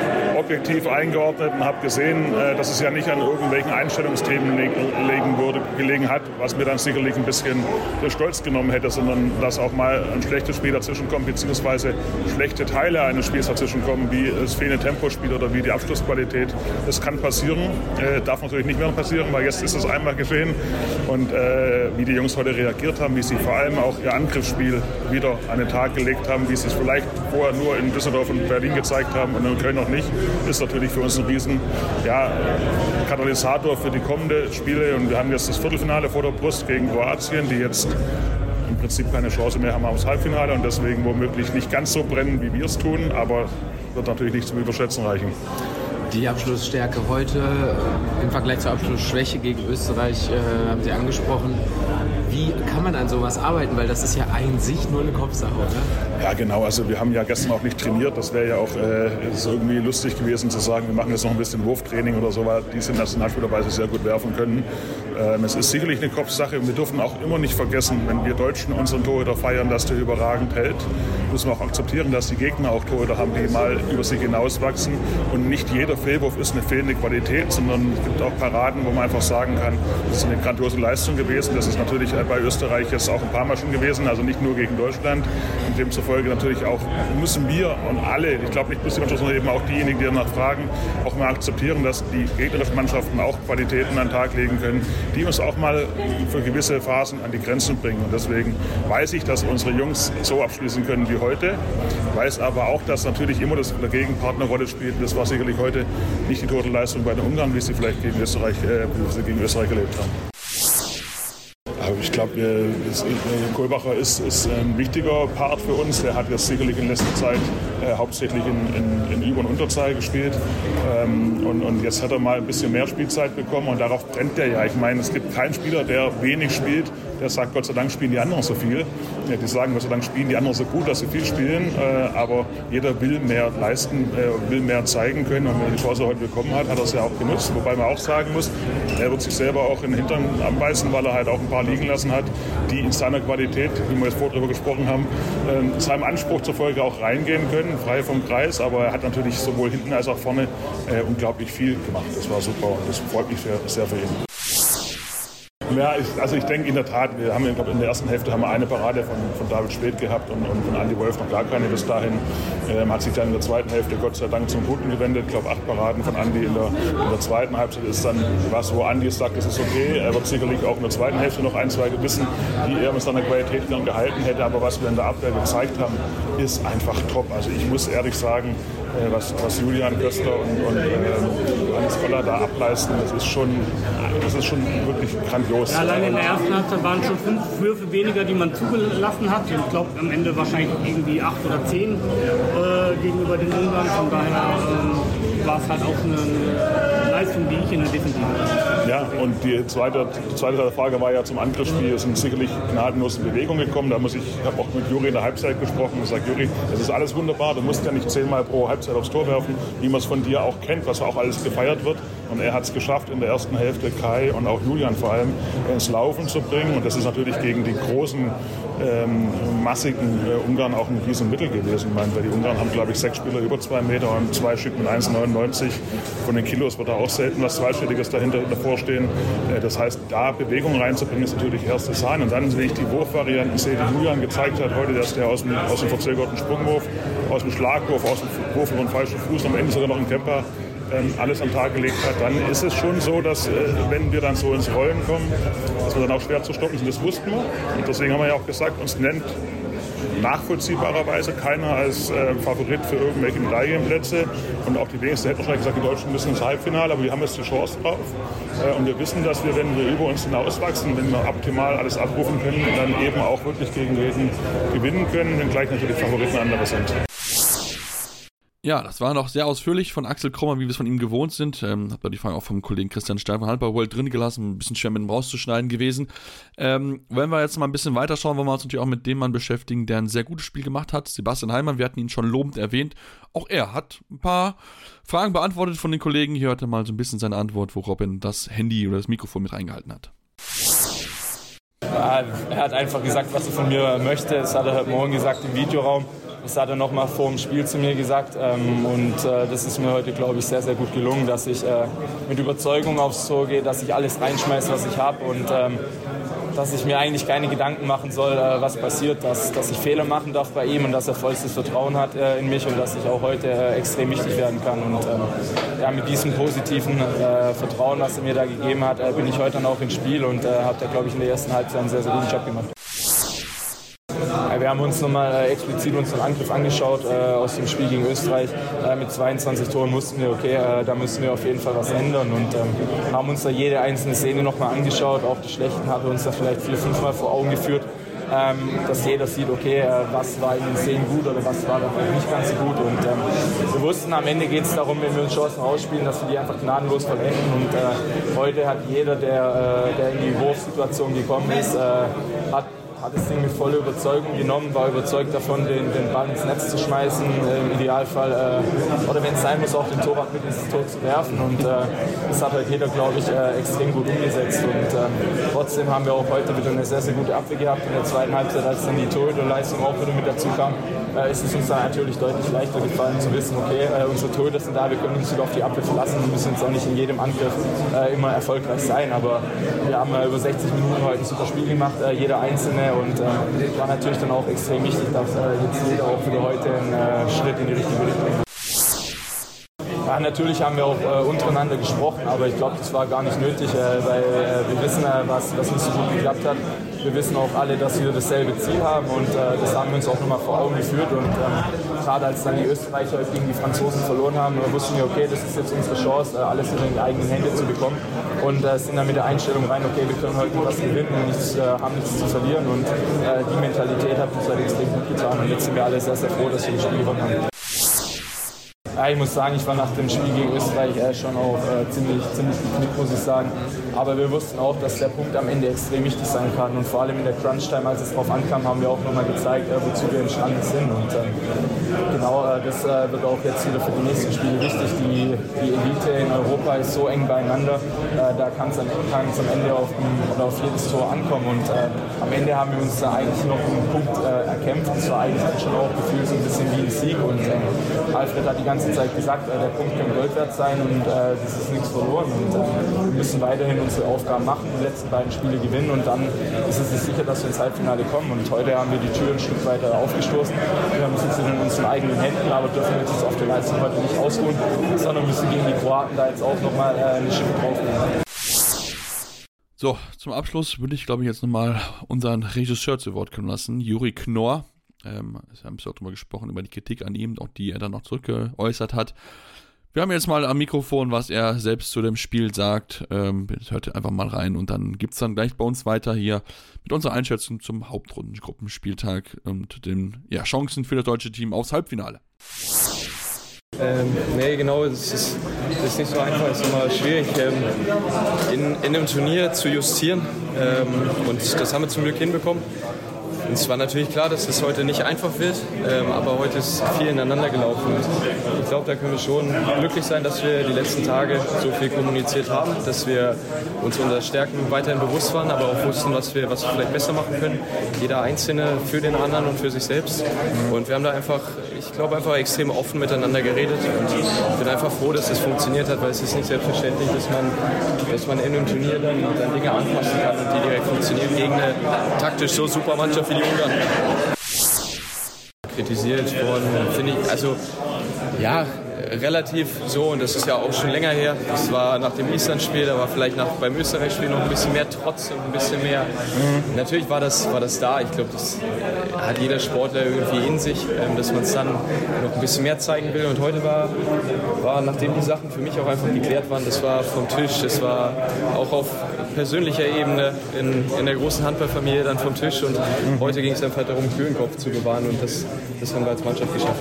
objektiv eingeordnet und habe gesehen, äh, dass es ja nicht an irgendwelchen Einstellungsthemen leg- legen würde, gelegen hat, was mir dann sicherlich ein bisschen den Stolz genommen hätte, sondern dass auch mal ein schlechtes Spiel dazwischen kommt, beziehungsweise schlechte Teile eines Spiels dazwischen kommen, wie das fehlende Tempospiel oder wie die Abschlussqualität. Das kann passieren, äh, darf natürlich nicht mehr passieren, weil jetzt ist es einmal geschehen. Und äh, wie die Jungs heute reagiert haben, wie sie vor allem auch ihr Angriffsspiel wieder an den Tag gelegt haben, wie sie es vielleicht vorher nur in Düsseldorf und Berlin gezeigt haben und in Köln noch nicht, ist natürlich für uns ein riesen ja, Katalysator für die kommenden Spiele. Und wir haben jetzt das Viertelfinale vor der Brust gegen Kroatien, die jetzt im Prinzip keine Chance mehr haben aufs Halbfinale und deswegen womöglich nicht ganz so brennen, wie wir es tun, aber wird natürlich nicht zum Überschätzen reichen. Die Abschlussstärke heute im Vergleich zur Abschlussschwäche gegen Österreich äh, haben Sie angesprochen. Wie kann man an sowas arbeiten? Weil das ist ja an sich nur eine Kopfsache, oder? Ja, genau. Also wir haben ja gestern auch nicht trainiert. Das wäre ja auch äh, ist irgendwie lustig gewesen zu sagen, wir machen jetzt noch ein bisschen Wurftraining oder so, weil die sind nationalspielerweise sehr gut werfen können. Ähm, es ist sicherlich eine Kopfsache und wir dürfen auch immer nicht vergessen, wenn wir Deutschen unseren Torhüter feiern, dass der überragend hält, müssen wir auch akzeptieren, dass die Gegner auch Torhüter haben, die mal über sich hinauswachsen. Und nicht jeder Fehlwurf ist eine fehlende Qualität, sondern es gibt auch Paraden, wo man einfach sagen kann, das ist eine grandiose Leistung gewesen. Das ist natürlich bei Österreich jetzt auch ein paar Mal schon gewesen, also nicht nur gegen Deutschland. Und demzufolge natürlich auch müssen wir und alle, ich glaube nicht bloß die Mannschaft, sondern eben auch diejenigen, die danach fragen, auch mal akzeptieren, dass die gegnerischen Mannschaften auch Qualitäten an den Tag legen können, die uns auch mal für gewisse Phasen an die Grenzen bringen. Und deswegen weiß ich, dass unsere Jungs so abschließen können wie heute, weiß aber auch, dass natürlich immer das der Gegenpartner eine Rolle spielt. Das war sicherlich heute nicht die Torleistung bei den Ungarn, wie sie vielleicht gegen Österreich, äh, wie sie gegen Österreich erlebt haben. Ich glaube, Kohlbacher ist, ist ein wichtiger Part für uns. Er hat jetzt sicherlich in letzter Zeit äh, hauptsächlich in, in, in Über- und Unterzahl gespielt. Ähm, und, und jetzt hat er mal ein bisschen mehr Spielzeit bekommen und darauf brennt er ja. Ich meine, es gibt keinen Spieler, der wenig spielt, der sagt, Gott sei Dank spielen die anderen so viel. Ja, die sagen, Gott sei Dank spielen die anderen so gut, dass sie viel spielen. Äh, aber jeder will mehr leisten, äh, will mehr zeigen können. Und wenn er die Chance heute bekommen hat, hat er es ja auch genutzt. Wobei man auch sagen muss, er wird sich selber auch in den Hintern anbeißen, weil er halt auch ein paar liegen lassen hat, die in seiner Qualität, wie wir jetzt vorher darüber gesprochen haben, äh, seinem Anspruch zur Folge auch reingehen können, frei vom Kreis. Aber er hat natürlich sowohl hinten als auch vorne äh, unglaublich viel gemacht. Das war super und das freut mich sehr, sehr für ihn. Ja, ich, also ich denke in der Tat, wir haben ich glaube, in der ersten Hälfte haben wir eine Parade von, von David Späth gehabt und, und von Andi Wolf noch gar keine bis dahin. Ähm, hat sich dann in der zweiten Hälfte Gott sei Dank zum Guten gewendet. Ich glaube acht Paraden von Andi in der, in der zweiten Halbzeit ist dann was, wo Andi sagt, das ist okay. Er wird sicherlich auch in der zweiten Hälfte noch ein, zwei gewissen, die er mit seiner Qualität gern gehalten hätte. Aber was wir in der Abwehr gezeigt haben, ist einfach top. Also ich muss ehrlich sagen, Was, was Julian Köster und, und äh, Hannes Koller da ableisten, das ist schon, das ist schon wirklich grandios. Ja, allein in der ersten Halbzeit waren schon fünf Würfe weniger, die man zugelassen hat. Ich glaube am Ende wahrscheinlich irgendwie acht oder zehn äh, gegenüber den Ungarn. Von daher äh, war es halt auch eine, eine Leistung, die ich in der Defensive hatte. Ja, und die zweite, die zweite Frage war ja zum Angriffsspiel. Es sind sicherlich gnadenlos in Bewegung gekommen. Da muss ich, ich habe auch mit Juri in der Halbzeit gesprochen und gesagt, Juri, das ist alles wunderbar. Du musst ja nicht zehnmal pro Halbzeit aufs Tor werfen, wie man es von dir auch kennt, was auch alles gefeiert wird. Und er hat es geschafft, in der ersten Hälfte Kai und auch Julian vor allem ins Laufen zu bringen. Und das ist natürlich gegen die großen, ähm, massigen äh, Ungarn auch ein Riesenmittel gewesen. Ich meine, weil die Ungarn haben, glaube ich, sechs Spieler über zwei Meter und zwei Stück mit eins Komma neunundneunzig. Von den Kilos wird da auch selten was Zweistelliges dahinter davor stehen. Äh, das heißt, da Bewegung reinzubringen, ist natürlich erste Sahne. Und dann sehe ich die Wurfvarianten, sehe, die Julian gezeigt hat heute, dass der aus dem, aus dem verzögerten Sprungwurf, aus dem Schlagwurf, aus dem Wurf über den falschen Fuß, am Ende sogar noch einen Camper alles am Tag gelegt hat, dann ist es schon so, dass, wenn wir dann so ins Rollen kommen, dass wir dann auch schwer zu stoppen sind. Das wussten wir. Und deswegen haben wir ja auch gesagt, uns nennt nachvollziehbarerweise keiner als äh, Favorit für irgendwelche Medaillenplätze. Und auch die wenigsten hätten wahrscheinlich gesagt, die Deutschen müssen ins Halbfinale, aber wir haben jetzt die Chance drauf. Äh, und wir wissen, dass wir, wenn wir über uns hinauswachsen, wenn wir optimal alles abrufen können, dann eben auch wirklich gegen jeden gewinnen können, wenngleich natürlich Favoriten andere sind. Ja, das war noch sehr ausführlich von Axel Krommer, wie wir es von ihm gewohnt sind. Ähm, hat man die Frage auch vom Kollegen Christian Stein von Handball World drin gelassen, ein bisschen schwer mit dem rauszuschneiden gewesen. Ähm, wenn wir jetzt mal ein bisschen weiter schauen, wollen wir uns natürlich auch mit dem Mann beschäftigen, der ein sehr gutes Spiel gemacht hat, Sebastian Heilmann. Wir hatten ihn schon lobend erwähnt. Auch er hat ein paar Fragen beantwortet von den Kollegen. Hier hört er mal so ein bisschen seine Antwort, wo Robin das Handy oder das Mikrofon mit reingehalten hat. Ja, er hat einfach gesagt, was er von mir möchte. Das hat er heute Morgen gesagt im Videoraum. Das hat er nochmal vor dem Spiel zu mir gesagt ähm, und äh, das ist mir heute, glaube ich, sehr, sehr gut gelungen, dass ich äh, mit Überzeugung aufs Tor gehe, dass ich alles reinschmeiße, was ich habe und ähm, dass ich mir eigentlich keine Gedanken machen soll, äh, was passiert, dass, dass ich Fehler machen darf bei ihm und dass er vollstes Vertrauen hat äh, in mich und dass ich auch heute äh, extrem wichtig werden kann. Und ähm, ja, mit diesem positiven äh, Vertrauen, was er mir da gegeben hat, äh, bin ich heute dann auch ins Spiel und äh, habe da, glaube ich, in der ersten Halbzeit einen sehr, sehr guten Job gemacht. Wir haben uns nochmal äh, explizit unseren Angriff angeschaut äh, aus dem Spiel gegen Österreich. Äh, mit zweiundzwanzig Toren wussten wir, okay, äh, da müssen wir auf jeden Fall was ändern und ähm, haben uns da jede einzelne Szene nochmal angeschaut. Auch die schlechten haben wir uns da vielleicht vier, fünf Mal vor Augen geführt, ähm, dass jeder sieht, okay, äh, was war in den Szenen gut oder was war dann nicht ganz so gut. Und ähm, wir wussten, am Ende geht es darum, wenn wir uns Chancen ausspielen, dass wir die einfach gnadenlos verwenden. Und äh, heute hat jeder, der, äh, der in die Wurfsituation gekommen ist, äh, hat hat das Ding mit voller Überzeugung genommen, war überzeugt davon, den, den Ball ins Netz zu schmeißen, äh, im Idealfall, äh, oder wenn es sein muss, auch den Torwart mit ins Tor zu werfen. Und äh, das hat halt jeder, glaube ich, äh, extrem gut umgesetzt. Und äh, trotzdem haben wir auch heute wieder eine sehr, sehr gute Abwehr gehabt. In der zweiten Halbzeit, als dann die Torhüterleistung auch wieder mit dazu kam, äh, ist es uns dann natürlich deutlich leichter gefallen zu wissen, okay, äh, unsere Torhüter sind da, wir können uns sogar auf die Abwehr verlassen und müssen uns auch nicht in jedem Angriff äh, immer erfolgreich sein. Aber wir haben äh, über sechzig Minuten heute ein super Spiel gemacht, äh, jeder Einzelne. Und äh, war natürlich dann auch extrem wichtig, dass äh, jetzt jeder auch wieder heute einen äh, Schritt in die richtige Richtung macht. Ja, natürlich haben wir auch äh, untereinander gesprochen, aber ich glaube, das war gar nicht nötig, äh, weil äh, wir wissen, äh, was, was nicht so gut geklappt hat. Wir wissen auch alle, dass wir dasselbe Ziel haben und äh, das haben wir uns auch nochmal vor Augen geführt. Und ähm, gerade als dann die Österreicher gegen die Franzosen verloren haben, wussten wir, okay, das ist jetzt unsere Chance, äh, alles in die eigenen Hände zu bekommen. Und äh, sind dann mit der Einstellung rein, okay, wir können heute was gewinnen und nichts, äh, haben nichts zu verlieren. Und äh, die Mentalität hat uns halt extrem gut getan. Und jetzt sind wir alle sehr, sehr froh, dass wir das Spiel gewonnen haben. Ja, ich muss sagen, ich war nach dem Spiel gegen Österreich äh, schon auch äh, ziemlich, ziemlich geknickt, muss ich sagen. Aber wir wussten auch, dass der Punkt am Ende extrem wichtig sein kann. Und vor allem in der Crunch-Time, als es drauf ankam, haben wir auch nochmal gezeigt, äh, wozu wir imstande sind. Und äh, genau, äh, das äh, wird auch jetzt wieder für die nächsten Spiele wichtig. Die, die Elite in Europa ist so eng beieinander, äh, da kann es am, am Ende auf, ein, oder auf jedes Tor ankommen. Und äh, am Ende haben wir uns da eigentlich noch einen Punkt äh, erkämpft. Das war eigentlich schon auch gefühlt so ein bisschen wie ein Sieg. Und äh, Alfred hat die ganze Zeit gesagt, äh, der Punkt kann Gold wert sein und äh, das ist nichts verloren. Und äh, wir müssen weiterhin unsere Aufgaben machen, die letzten beiden Spiele gewinnen und dann ist es sicher, dass wir ins Halbfinale kommen. Und heute haben wir die Tür ein Stück weiter aufgestoßen. Wir haben es jetzt in unseren eigenen Händen, aber dürfen jetzt auf der Leistung heute nicht ausruhen, sondern müssen gegen die Kroaten da jetzt auch nochmal äh, eine Schippe draufnehmen. So, zum Abschluss würde ich, glaube ich, jetzt nochmal unseren Regisseur zu Wort kommen lassen, Juri Knorr. Ähm, wir haben auch drüber gesprochen, über die Kritik an ihm, auch die er dann noch zurückgeäußert hat. Wir haben jetzt mal am Mikrofon, was er selbst zu dem Spiel sagt. Ähm, hört einfach mal rein und dann gibt es dann gleich bei uns weiter hier mit unserer Einschätzung zum Hauptrundengruppenspieltag und den ja, Chancen für das deutsche Team aufs Halbfinale. Ähm, nee, genau, das ist, das ist nicht so einfach, es ist immer schwierig, ähm, in, in einem Turnier zu justieren ähm, und das haben wir zum Glück hinbekommen. Und es war natürlich klar, dass es heute nicht einfach wird, ähm, aber heute ist viel ineinander gelaufen. Und ich glaube, da können wir schon glücklich sein, dass wir die letzten Tage so viel kommuniziert haben, dass wir uns unserer Stärken weiterhin bewusst waren, aber auch wussten, was wir, was wir vielleicht besser machen können. Jeder Einzelne für den anderen und für sich selbst. Und wir haben da einfach, ich glaube, einfach extrem offen miteinander geredet. Und ich bin einfach froh, dass das funktioniert hat, weil es ist nicht selbstverständlich, dass man, dass man in einem Turnier dann, dann Dinge anpassen kann und die direkt funktionieren gegen eine taktisch so super Mannschaft wie die Ungarn. Kritisiert worden, finde ich, also ja, relativ so, und das ist ja auch schon länger her. Das war nach dem Island-Spiel, da war vielleicht nach, beim Österreich-Spiel noch ein bisschen mehr Trotz und ein bisschen mehr. Mhm. Natürlich war das, war das da. Ich glaube, das hat jeder Sportler irgendwie in sich, dass man es dann noch ein bisschen mehr zeigen will. Und heute war, war, nachdem die Sachen für mich auch einfach geklärt waren, das war vom Tisch, das war auch auf persönlicher Ebene in, in der großen Handballfamilie dann vom Tisch. Und mhm. heute ging es einfach darum, kühlen Kopf zu bewahren, und das, das haben wir als Mannschaft geschafft.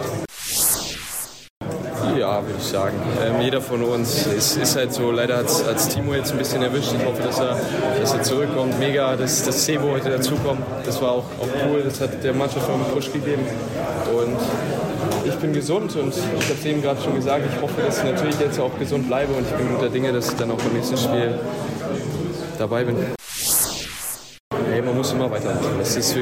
Ja, würde ich sagen. Ähm, jeder von uns ist, ist halt so, leider hat es Timo jetzt ein bisschen erwischt. Ich hoffe, dass er, dass er zurückkommt. Mega, dass, dass Sebo heute dazukommt. Das war auch, auch cool. Das hat der Mannschaft noch einen Push gegeben. Und ich bin gesund, und ich habe es eben gerade schon gesagt, ich hoffe, dass ich natürlich jetzt auch gesund bleibe, und ich bin guter Dinge, dass ich dann auch beim nächsten Spiel dabei bin. Hey, man muss immer weitermachen. Es ist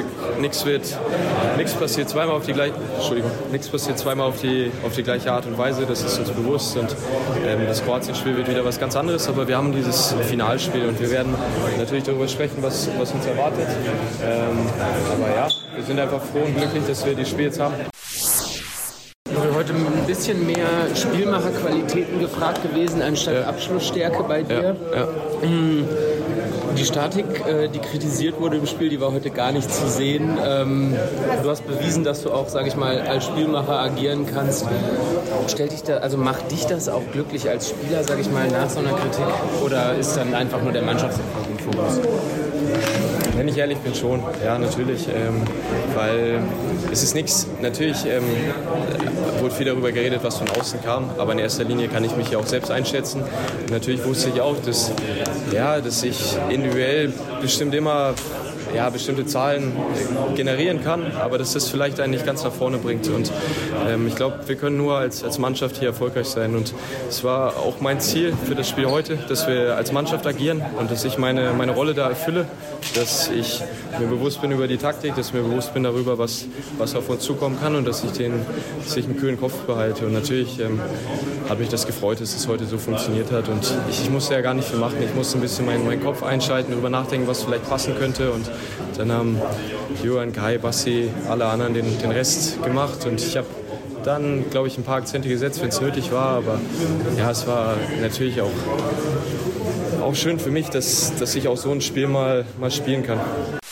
nichts wird, nichts passiert zweimal auf die gleiche, Entschuldigung, nichts passiert zweimal auf die, auf die gleiche Art und Weise, das ist uns bewusst und ähm, das Kroatien-Spiel wird wieder was ganz anderes, aber wir haben dieses Finalspiel und wir werden natürlich darüber sprechen, was, was uns erwartet, ähm, aber ja, wir sind einfach froh und glücklich, dass wir die Spiel jetzt haben. Heute ein bisschen mehr Spielmacherqualitäten gefragt gewesen, anstatt ja. Abschlussstärke bei dir. Ja, ja. Die Statik, die kritisiert wurde im Spiel, die war heute gar nicht zu sehen. Du hast bewiesen, dass du auch, sag ich mal, als Spielmacher agieren kannst. Stellt dich da, also macht dich das auch glücklich als Spieler, sag ich mal, nach so einer Kritik? Oder ist dann einfach nur der Mannschaftserfolg im Fokus? Wenn ich ehrlich bin, schon. Ja, natürlich. Ähm, weil es ist nichts. Natürlich ähm, wurde viel darüber geredet, was von außen kam. Aber in erster Linie kann ich mich ja auch selbst einschätzen. Und natürlich wusste ich auch, dass, ja, dass ich individuell bestimmt immer ja, bestimmte Zahlen generieren kann, aber dass das vielleicht einen nicht ganz nach vorne bringt. Und ähm, ich glaube, wir können nur als, als Mannschaft hier erfolgreich sein. Und es war auch mein Ziel für das Spiel heute, dass wir als Mannschaft agieren und dass ich meine, meine Rolle da erfülle, dass ich mir bewusst bin über die Taktik, dass ich mir bewusst bin darüber, was, was auf uns zukommen kann und dass ich, den, dass ich einen kühlen Kopf behalte. Und natürlich ähm, hat mich das gefreut, dass es heute so funktioniert hat. Und ich, ich musste ja gar nicht viel machen. Ich musste ein bisschen meinen, meinen Kopf einschalten, darüber nachdenken, was vielleicht passen könnte. Und dann haben Johan, Kai, Bassi, alle anderen den, den Rest gemacht. Und ich habe dann, glaube ich, ein paar Akzente gesetzt, wenn es nötig war. Aber ja, es war natürlich auch, auch schön für mich, dass, dass ich auch so ein Spiel mal, mal spielen kann.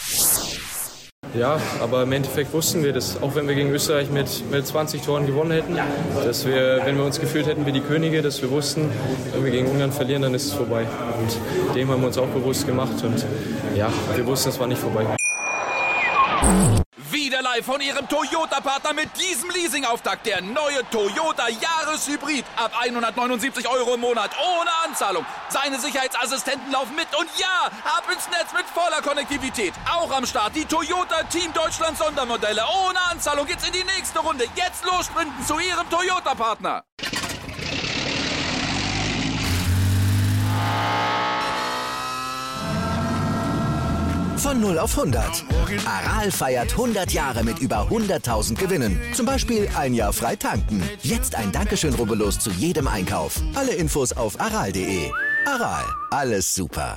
Ja, aber im Endeffekt wussten wir, dass auch wenn wir gegen Österreich mit, mit zwanzig Toren gewonnen hätten, dass wir, wenn wir uns gefühlt hätten wie die Könige, dass wir wussten, wenn wir gegen Ungarn verlieren, dann ist es vorbei. Und dem haben wir uns auch bewusst gemacht und ja, wir wussten, es war nicht vorbei. Wieder live von Ihrem Toyota-Partner mit diesem Leasing-Auftakt. Der neue Toyota Jahreshybrid. Ab hundertneunundsiebzig Euro im Monat. Ohne Anzahlung. Seine Sicherheitsassistenten laufen mit. Und ja, ab ins Netz mit voller Konnektivität. Auch am Start die Toyota Team Deutschland Sondermodelle. Ohne Anzahlung geht's in die nächste Runde. Jetzt los sprinten zu Ihrem Toyota-Partner. Von null auf hundert. Aral feiert hundert Jahre mit über hunderttausend Gewinnen. Zum Beispiel ein Jahr frei tanken. Jetzt ein Dankeschön, rubbellos zu jedem Einkauf. Alle Infos auf aral punkt de. Aral, alles super.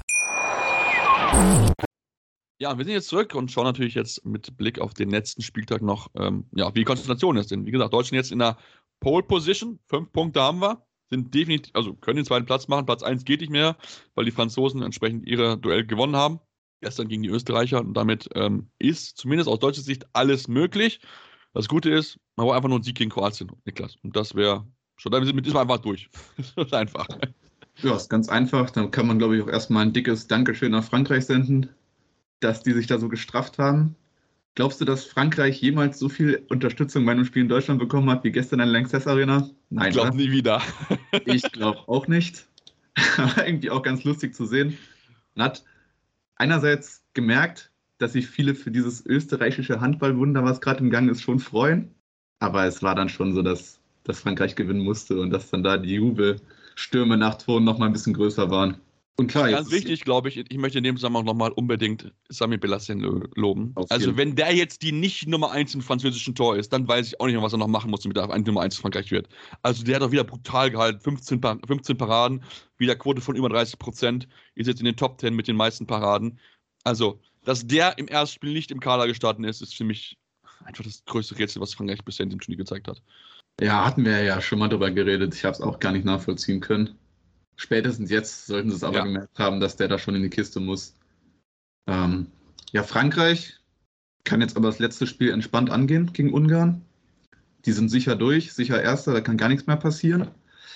Ja, wir sind jetzt zurück und schauen natürlich jetzt mit Blick auf den letzten Spieltag noch, ähm, ja, wie die Konstellation ist. Denn wie gesagt, Deutschland jetzt in der Pole Position. Fünf Punkte haben wir. Sind definitiv, also können den zweiten Platz machen. Platz eins geht nicht mehr, weil die Franzosen entsprechend ihre Duell gewonnen haben. Gestern gegen die Österreicher und damit ähm, ist zumindest aus deutscher Sicht alles möglich. Das Gute ist, man braucht einfach nur einen Sieg gegen Kroatien, Niklas. Und das wäre schon, damit ist man einfach durch. Das ist einfach. Ja, ist ganz einfach. Dann kann man, glaube ich, auch erstmal ein dickes Dankeschön nach Frankreich senden, dass die sich da so gestrafft haben. Glaubst du, dass Frankreich jemals so viel Unterstützung bei einem Spiel in Deutschland bekommen hat wie gestern in der Lanxess Arena? Nein, ich glaube nie wieder. Ich glaube auch nicht. Aber irgendwie auch ganz lustig zu sehen. Man hat einerseits gemerkt, dass sich viele für dieses österreichische Handballwunder, was gerade im Gang ist, schon freuen. Aber es war dann schon so, dass, dass Frankreich gewinnen musste und dass dann da die Jubelstürme nach Toren noch mal ein bisschen größer waren. Und klar, ganz wichtig, glaube ich, ich möchte in dem Zusammenhang nochmal unbedingt Sami Belassin loben. Also wenn der jetzt die nicht Nummer eins im französischen Tor ist, dann weiß ich auch nicht mehr, was er noch machen muss, damit er Nummer eins Frankreich wird. Also der hat auch wieder brutal gehalten, fünfzehn, fünfzehn Paraden, wieder Quote von über dreißig Prozent, ist jetzt in den Top zehn mit den meisten Paraden. Also, dass der im ersten Spiel nicht im Kader gestartet ist, ist für mich einfach das größte Rätsel, was Frankreich bisher in dem Turnier gezeigt hat. Ja, hatten wir ja schon mal drüber geredet, ich habe es auch gar nicht nachvollziehen können. Spätestens jetzt sollten sie es aber ja. gemerkt haben, dass der da schon in die Kiste muss. Ähm, ja, Frankreich kann jetzt aber das letzte Spiel entspannt angehen gegen Ungarn. Die sind sicher durch, sicher Erster, da kann gar nichts mehr passieren.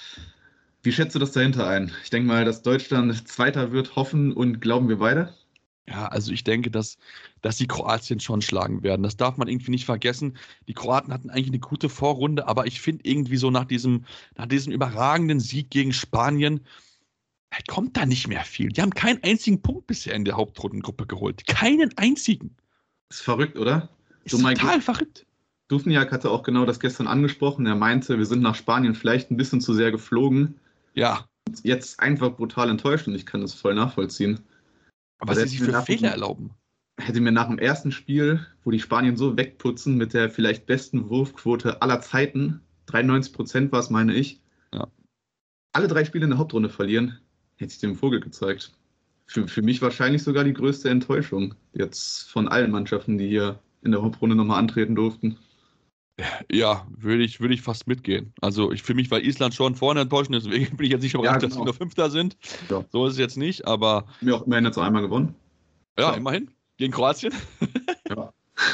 Wie schätzt du das dahinter ein? Ich denke mal, dass Deutschland Zweiter wird, hoffen und glauben wir beide. Ja, also ich denke, dass, dass die Kroatien schon schlagen werden. Das darf man irgendwie nicht vergessen. Die Kroaten hatten eigentlich eine gute Vorrunde, aber ich finde irgendwie so nach diesem, nach diesem überragenden Sieg gegen Spanien, kommt da nicht mehr viel. Die haben keinen einzigen Punkt bisher in der Hauptrundengruppe geholt. Keinen einzigen. Ist verrückt, oder? Ist so total verrückt. Dufniak hatte auch genau das gestern angesprochen. Er meinte, wir sind nach Spanien vielleicht ein bisschen zu sehr geflogen. Ja. Jetzt einfach brutal enttäuscht und ich kann das voll nachvollziehen. Aber was sie sich für Fehler erlauben. hätte mir nach dem ersten Spiel, wo die Spanier so wegputzen mit der vielleicht besten Wurfquote aller Zeiten, dreiundneunzig Prozent war es, meine ich, ja. alle drei Spiele in der Hauptrunde verlieren, hätte ich dem Vogel gezeigt. Für, für mich wahrscheinlich sogar die größte Enttäuschung jetzt von allen Mannschaften, die hier in der Hauptrunde nochmal antreten durften. Ja, würde ich, würde ich fast mitgehen. Also ich, für mich war Island schon vorne enttäuschend, deswegen bin ich jetzt nicht überrascht, ja, genau. dass sie nur Fünfter sind. Ja. So ist es jetzt nicht, aber... Wir haben auch immerhin jetzt einmal gewonnen. Ja, ja, immerhin. Gegen Kroatien. Ja.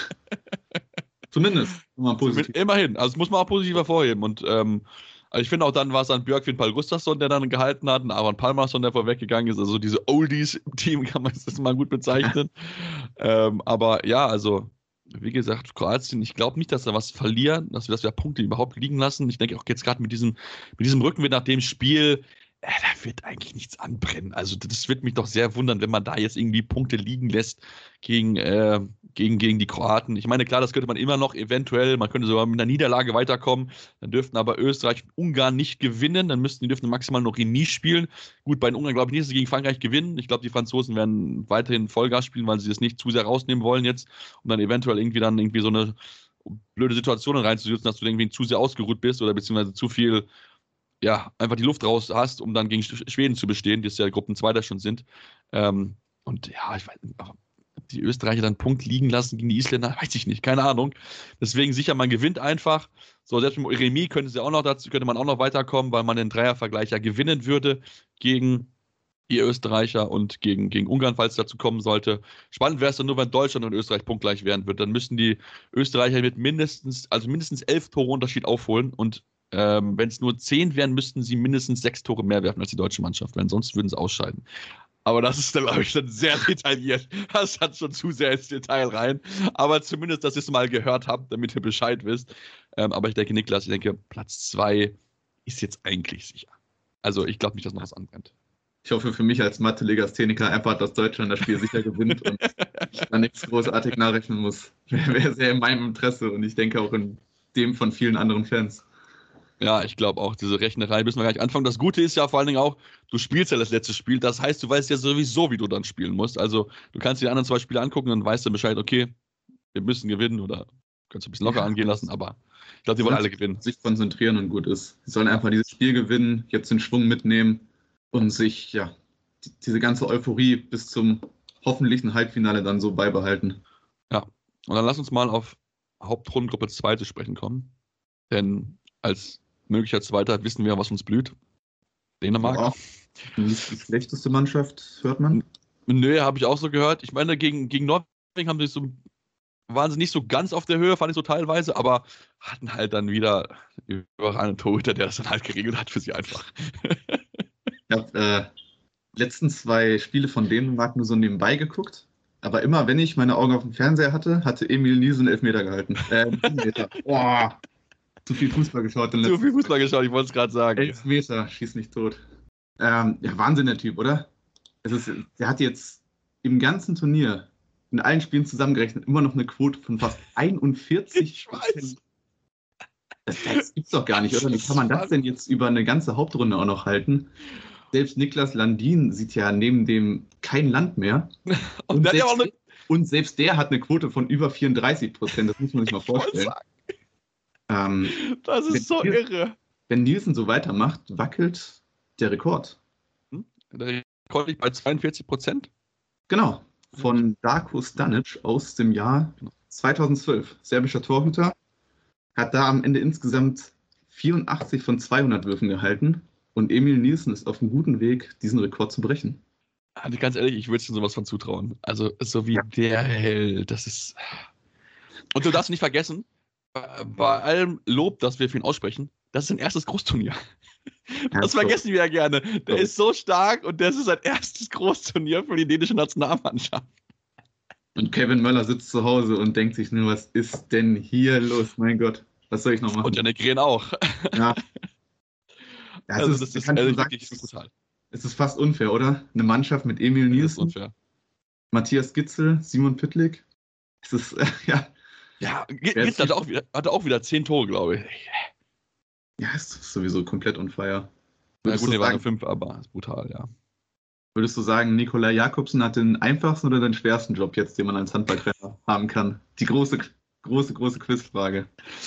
Zumindest. Immer positiv. Immerhin. Also das muss man auch positiv hervorheben. Und ähm, also ich finde auch dann war es dann Björkvin Pál Gustafsson, der dann gehalten hat, und Aron Pálmarsson, der vorweggegangen ist. Also diese Oldies im Team kann man das mal gut bezeichnen. ähm, aber ja, also wie gesagt, Kroatien, ich glaube nicht, dass wir was verlieren, dass wir, dass wir Punkte überhaupt liegen lassen. Ich denke auch jetzt gerade mit diesem, mit diesem Rückenwind nach dem Spiel, äh, da wird eigentlich nichts anbrennen. Also das wird mich doch sehr wundern, wenn man da jetzt irgendwie Punkte liegen lässt gegen, äh, gegen, gegen die Kroaten. Ich meine, klar, das könnte man immer noch eventuell, man könnte sogar mit einer Niederlage weiterkommen, dann dürften aber Österreich und Ungarn nicht gewinnen, dann müssten die dürften maximal noch Remis spielen. Gut, bei den Ungarn glaube ich nicht, dass sie gegen Frankreich gewinnen. Ich glaube, die Franzosen werden weiterhin Vollgas spielen, weil sie das nicht zu sehr rausnehmen wollen jetzt, um dann eventuell irgendwie dann irgendwie so eine blöde Situation reinzusetzen, dass du irgendwie zu sehr ausgeruht bist oder beziehungsweise zu viel, ja, einfach die Luft raus hast, um dann gegen Schweden zu bestehen, die es ja Gruppen Zweiter schon sind. Ähm, und ja, ich weiß nicht, ob die Österreicher dann einen Punkt liegen lassen gegen die Isländer, weiß ich nicht, keine Ahnung. Deswegen sicher, man gewinnt einfach. So, selbst mit dem Remis könnte, sie auch noch dazu, könnte man auch noch weiterkommen, weil man den Dreiervergleich ja gewinnen würde gegen die Österreicher und gegen, gegen Ungarn, falls es dazu kommen sollte. Spannend wäre es dann nur, wenn Deutschland und Österreich punktgleich werden wird. Dann müssten die Österreicher mit mindestens, also mindestens elf Tore Unterschied aufholen und ähm, wenn es nur zehn wären, müssten sie mindestens sechs Tore mehr werfen als die deutsche Mannschaft, weil sonst würden sie ausscheiden. Aber das ist dann, glaube ich, dann sehr detailliert. Das hat schon zu sehr ins Detail rein. Aber zumindest, dass ihr es mal gehört habt, damit ihr Bescheid wisst. Ähm, aber ich denke, Niklas, ich denke, Platz zwei ist jetzt eigentlich sicher. Also ich glaube nicht, dass noch was anbrennt. Ich hoffe für mich als Mathe-Legastheniker einfach, dass Deutschland das Spiel sicher gewinnt und ich da nichts großartig nachrechnen muss. Wäre sehr in meinem Interesse und ich denke auch in dem von vielen anderen Fans. Ja, ich glaube auch, diese Rechnerei müssen wir gleich anfangen. Das Gute ist ja vor allen Dingen auch, du spielst ja das letzte Spiel. Das heißt, du weißt ja sowieso, wie du dann spielen musst. Also du kannst dir die anderen zwei Spiele angucken und dann weißt du Bescheid, okay, wir müssen gewinnen oder kannst du ein bisschen locker ja, angehen lassen, aber ich glaube, die wollen alle gewinnen. Sich konzentrieren und gut ist. Sie sollen einfach dieses Spiel gewinnen, jetzt den Schwung mitnehmen und sich, ja, diese ganze Euphorie bis zum hoffentlichen Halbfinale dann so beibehalten. Ja, und dann lass uns mal auf Hauptrundengruppe zwei zu sprechen kommen. Denn als möglicher Zweiter wissen wir, was uns blüht. Dänemark. Ja, nicht die schlechteste Mannschaft, hört man. Nö, habe ich auch so gehört. Ich meine, gegen, gegen Norwegen haben sie so, waren sie nicht so ganz auf der Höhe, fand ich so teilweise, aber hatten halt dann wieder überall Torhüter, der das dann halt geregelt hat für sie einfach. Ich habe äh, letzten zwei Spiele von Dänemark nur so nebenbei geguckt, aber immer, wenn ich meine Augen auf dem Fernseher hatte, hatte Emil Nielsen Elfmeter gehalten. Äh, Elfmeter. Boah. Zu viel Fußball geschaut. Zu viel Fußball geschaut, ich wollte es gerade sagen. Elf Meter, schieß nicht tot. Ähm, ja, Wahnsinn, der Typ, oder? Es ist, der hat jetzt im ganzen Turnier, in allen Spielen zusammengerechnet, immer noch eine Quote von fast einundvierzig Prozent. Das, das gibt's doch gar nicht, oder? Wie kann man das denn jetzt über eine ganze Hauptrunde auch noch halten? Selbst Niklas Landin sieht ja neben dem kein Land mehr. Und, und, selbst, auch eine... und selbst der hat eine Quote von über vierunddreißig Prozent. Das muss man sich mal vorstellen. Ähm, das ist so Nielsen, irre. Wenn Nielsen so weitermacht, wackelt der Rekord. Der Rekord liegt bei zweiundvierzig Prozent? Genau. Von Darko Stanic aus dem Jahr zweitausendzwölf. Serbischer Torhüter. Hat da am Ende insgesamt vierundachtzig von zweihundert Würfen gehalten. Und Emil Nielsen ist auf einem guten Weg, diesen Rekord zu brechen. Also ganz ehrlich, ich würde ihm sowas von zutrauen. Also so wie ja. der hält, das ist... Und du darfst nicht vergessen, bei allem Lob, das wir für ihn aussprechen, das ist sein erstes Großturnier. Das ja, vergessen wir ja gerne. Der so. ist so stark und das ist sein erstes Großturnier für die dänische Nationalmannschaft. Und Kevin Möller sitzt zu Hause und denkt sich nur, was ist denn hier los? Mein Gott, was soll ich noch machen? Und Jannik Rehn auch. Ja. Ja, also, das ist ehrlich wirklich brutal. Es ist fast unfair, oder? Eine Mannschaft mit Emil Nielsen, Matthias Gitzel, Simon Pytlik. Es ist, äh, ja. Ja, Gitzel hatte auch, wieder, hatte auch wieder zehn Tore, glaube ich. Ja, es ist sowieso komplett on fire. Na gut, der waren nur fünf, aber ist brutal, ja. Würdest du sagen, Nikolai Jakobsen hat den einfachsten oder den schwersten Job jetzt, den man als Handballtrainer haben kann? Die große, große, große Quizfrage.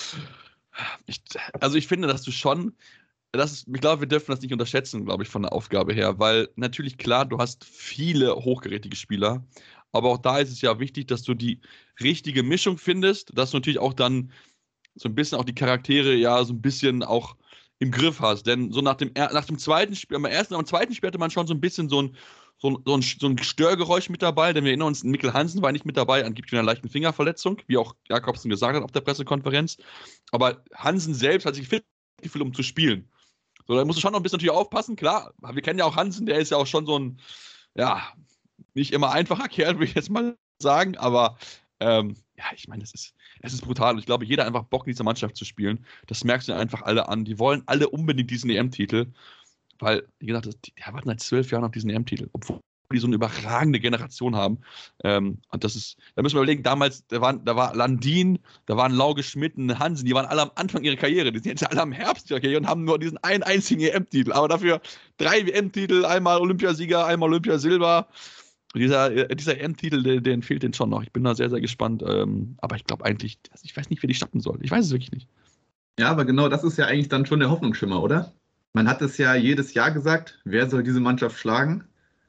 Ich, also ich finde, dass du schon, das ist, ich glaube, wir dürfen das nicht unterschätzen, glaube ich, von der Aufgabe her, weil natürlich, klar, du hast viele hochgerätige Spieler, aber auch da ist es ja wichtig, dass du die richtige Mischung findest, dass du natürlich auch dann so ein bisschen auch die Charaktere ja so ein bisschen auch im Griff hast. Denn so nach dem, nach dem zweiten Spiel, am ersten, am zweiten Spiel hatte man schon so ein bisschen so ein, so ein, so ein, so ein Störgeräusch mit dabei, denn wir erinnern uns, Mikkel Hansen war nicht mit dabei, angeblich mit einer leichten Fingerverletzung, wie auch Jakobsen gesagt hat auf der Pressekonferenz. Aber Hansen selbst hat sich fit gefühlt, um zu spielen. So, da musst du schon noch ein bisschen natürlich aufpassen, klar. Wir kennen ja auch Hansen, der ist ja auch schon so ein, ja, nicht immer einfacher Kerl, würde ich jetzt mal sagen, aber ähm, ja, ich meine, es ist, es ist brutal. Und ich glaube, jeder hat einfach Bock, in dieser Mannschaft zu spielen. Das merkst du einfach alle an. Die wollen alle unbedingt diesen E M-Titel, weil, wie gesagt, die warten seit zwölf Jahren auf diesen E M-Titel, obwohl die so eine überragende Generation haben. Ähm, und das ist, da müssen wir überlegen, damals, da, waren, da war Landin, da waren Lauge Schmidt, ein Hansen, die waren alle am Anfang ihrer Karriere. Die sind jetzt alle am Herbst ihrer Karriere und haben nur diesen einen einzigen E M-Titel. Aber dafür drei E M-Titel, einmal Olympiasieger, einmal Olympiasilber. Dieser, dieser E M-Titel, den, den fehlt denen schon noch. Ich bin da sehr, sehr gespannt. Ähm, aber ich glaube eigentlich, also ich weiß nicht, wer die starten soll. Ich weiß es wirklich nicht. Ja, aber genau das ist ja eigentlich dann schon der Hoffnungsschimmer, oder? Man hat es ja jedes Jahr gesagt, wer soll diese Mannschaft schlagen?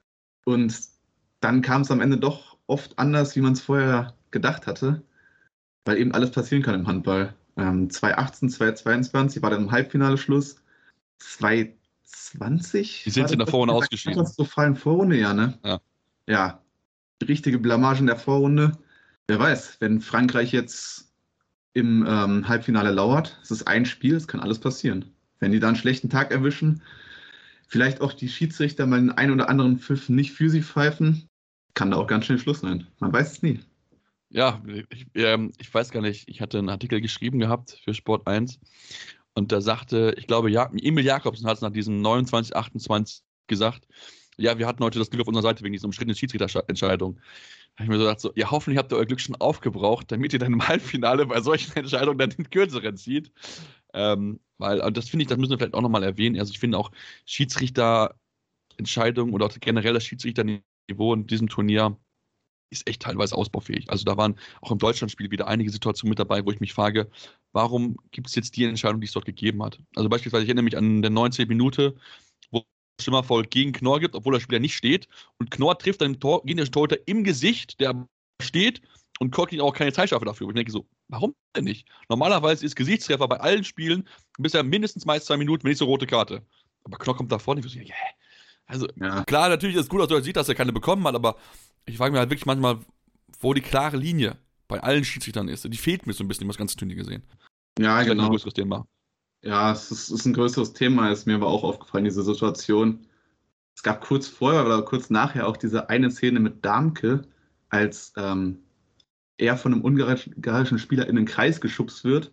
Und dann kam es am Ende doch oft anders, wie man es vorher gedacht hatte, weil eben alles passieren kann im Handball. Ähm, zwanzig achtzehn, zwanzig zweiundzwanzig war dann im Halbfinale Schluss. zwanzig zwanzig? Die sind in der Vorrunde ausgeschieden. Katastrophalen Vorrunde, ja, ne? Ja. Ja, richtige Blamage in der Vorrunde. Wer weiß, wenn Frankreich jetzt im ähm, Halbfinale lauert, es ist ein Spiel, es kann alles passieren. Wenn die da einen schlechten Tag erwischen, vielleicht auch die Schiedsrichter mal den einen oder anderen Pfiff nicht für sie pfeifen, kann da auch ganz schnell Schluss sein. Man weiß es nie. Ja, ich, ähm, ich weiß gar nicht, ich hatte einen Artikel geschrieben gehabt für Sport eins und da sagte, ich glaube, ja, Emil Jakobsen hat es nach diesem neunundzwanzig achtundzwanzig gesagt, ja, wir hatten heute das Glück auf unserer Seite wegen dieser umstrittenen Schiedsrichterentscheidung. Da habe ich mir so gedacht, so, ja, hoffentlich habt ihr euer Glück schon aufgebraucht, damit ihr dann im Halbfinale bei solchen Entscheidungen dann den kürzeren zieht. Ähm, weil, und das finde ich, das müssen wir vielleicht auch nochmal erwähnen. Also ich finde auch Schiedsrichterentscheidungen oder auch generell das Schiedsrichterniveau in diesem Turnier ist echt teilweise ausbaufähig. Also da waren auch im Deutschlandspiel wieder einige Situationen mit dabei, wo ich mich frage, warum gibt es jetzt die Entscheidung, die es dort gegeben hat? Also beispielsweise, ich erinnere mich an der neunzehnten Minute, wo Schimmerfoul gegen Knorr gibt, obwohl der Spieler nicht steht. Und Knorr trifft dann den Tor, gegen den Torhüter im Gesicht, der steht, und Knorr kriegt auch keine Zeitstrafe dafür. Und ich denke so, warum denn nicht? Normalerweise ist Gesichtstreffer bei allen Spielen bisher mindestens meist zwei Minuten, wenn nicht so rote Karte. Aber Knorr kommt da vorne und ich so, yeah. Also ja. Klar, natürlich ist es gut, dass er sieht, dass er keine bekommen hat, aber ich frage mich halt wirklich manchmal, wo die klare Linie bei allen Schiedsrichtern ist. Die fehlt mir so ein bisschen, das ganze Turnier gesehen. Ja, das ist genau. ein größeres Thema. Ja, es ist, ist ein größeres Thema, ist mir aber auch aufgefallen, diese Situation. Es gab kurz vorher oder kurz nachher auch diese eine Szene mit Damke, als ähm, er von einem ungarischen Spieler in den Kreis geschubst wird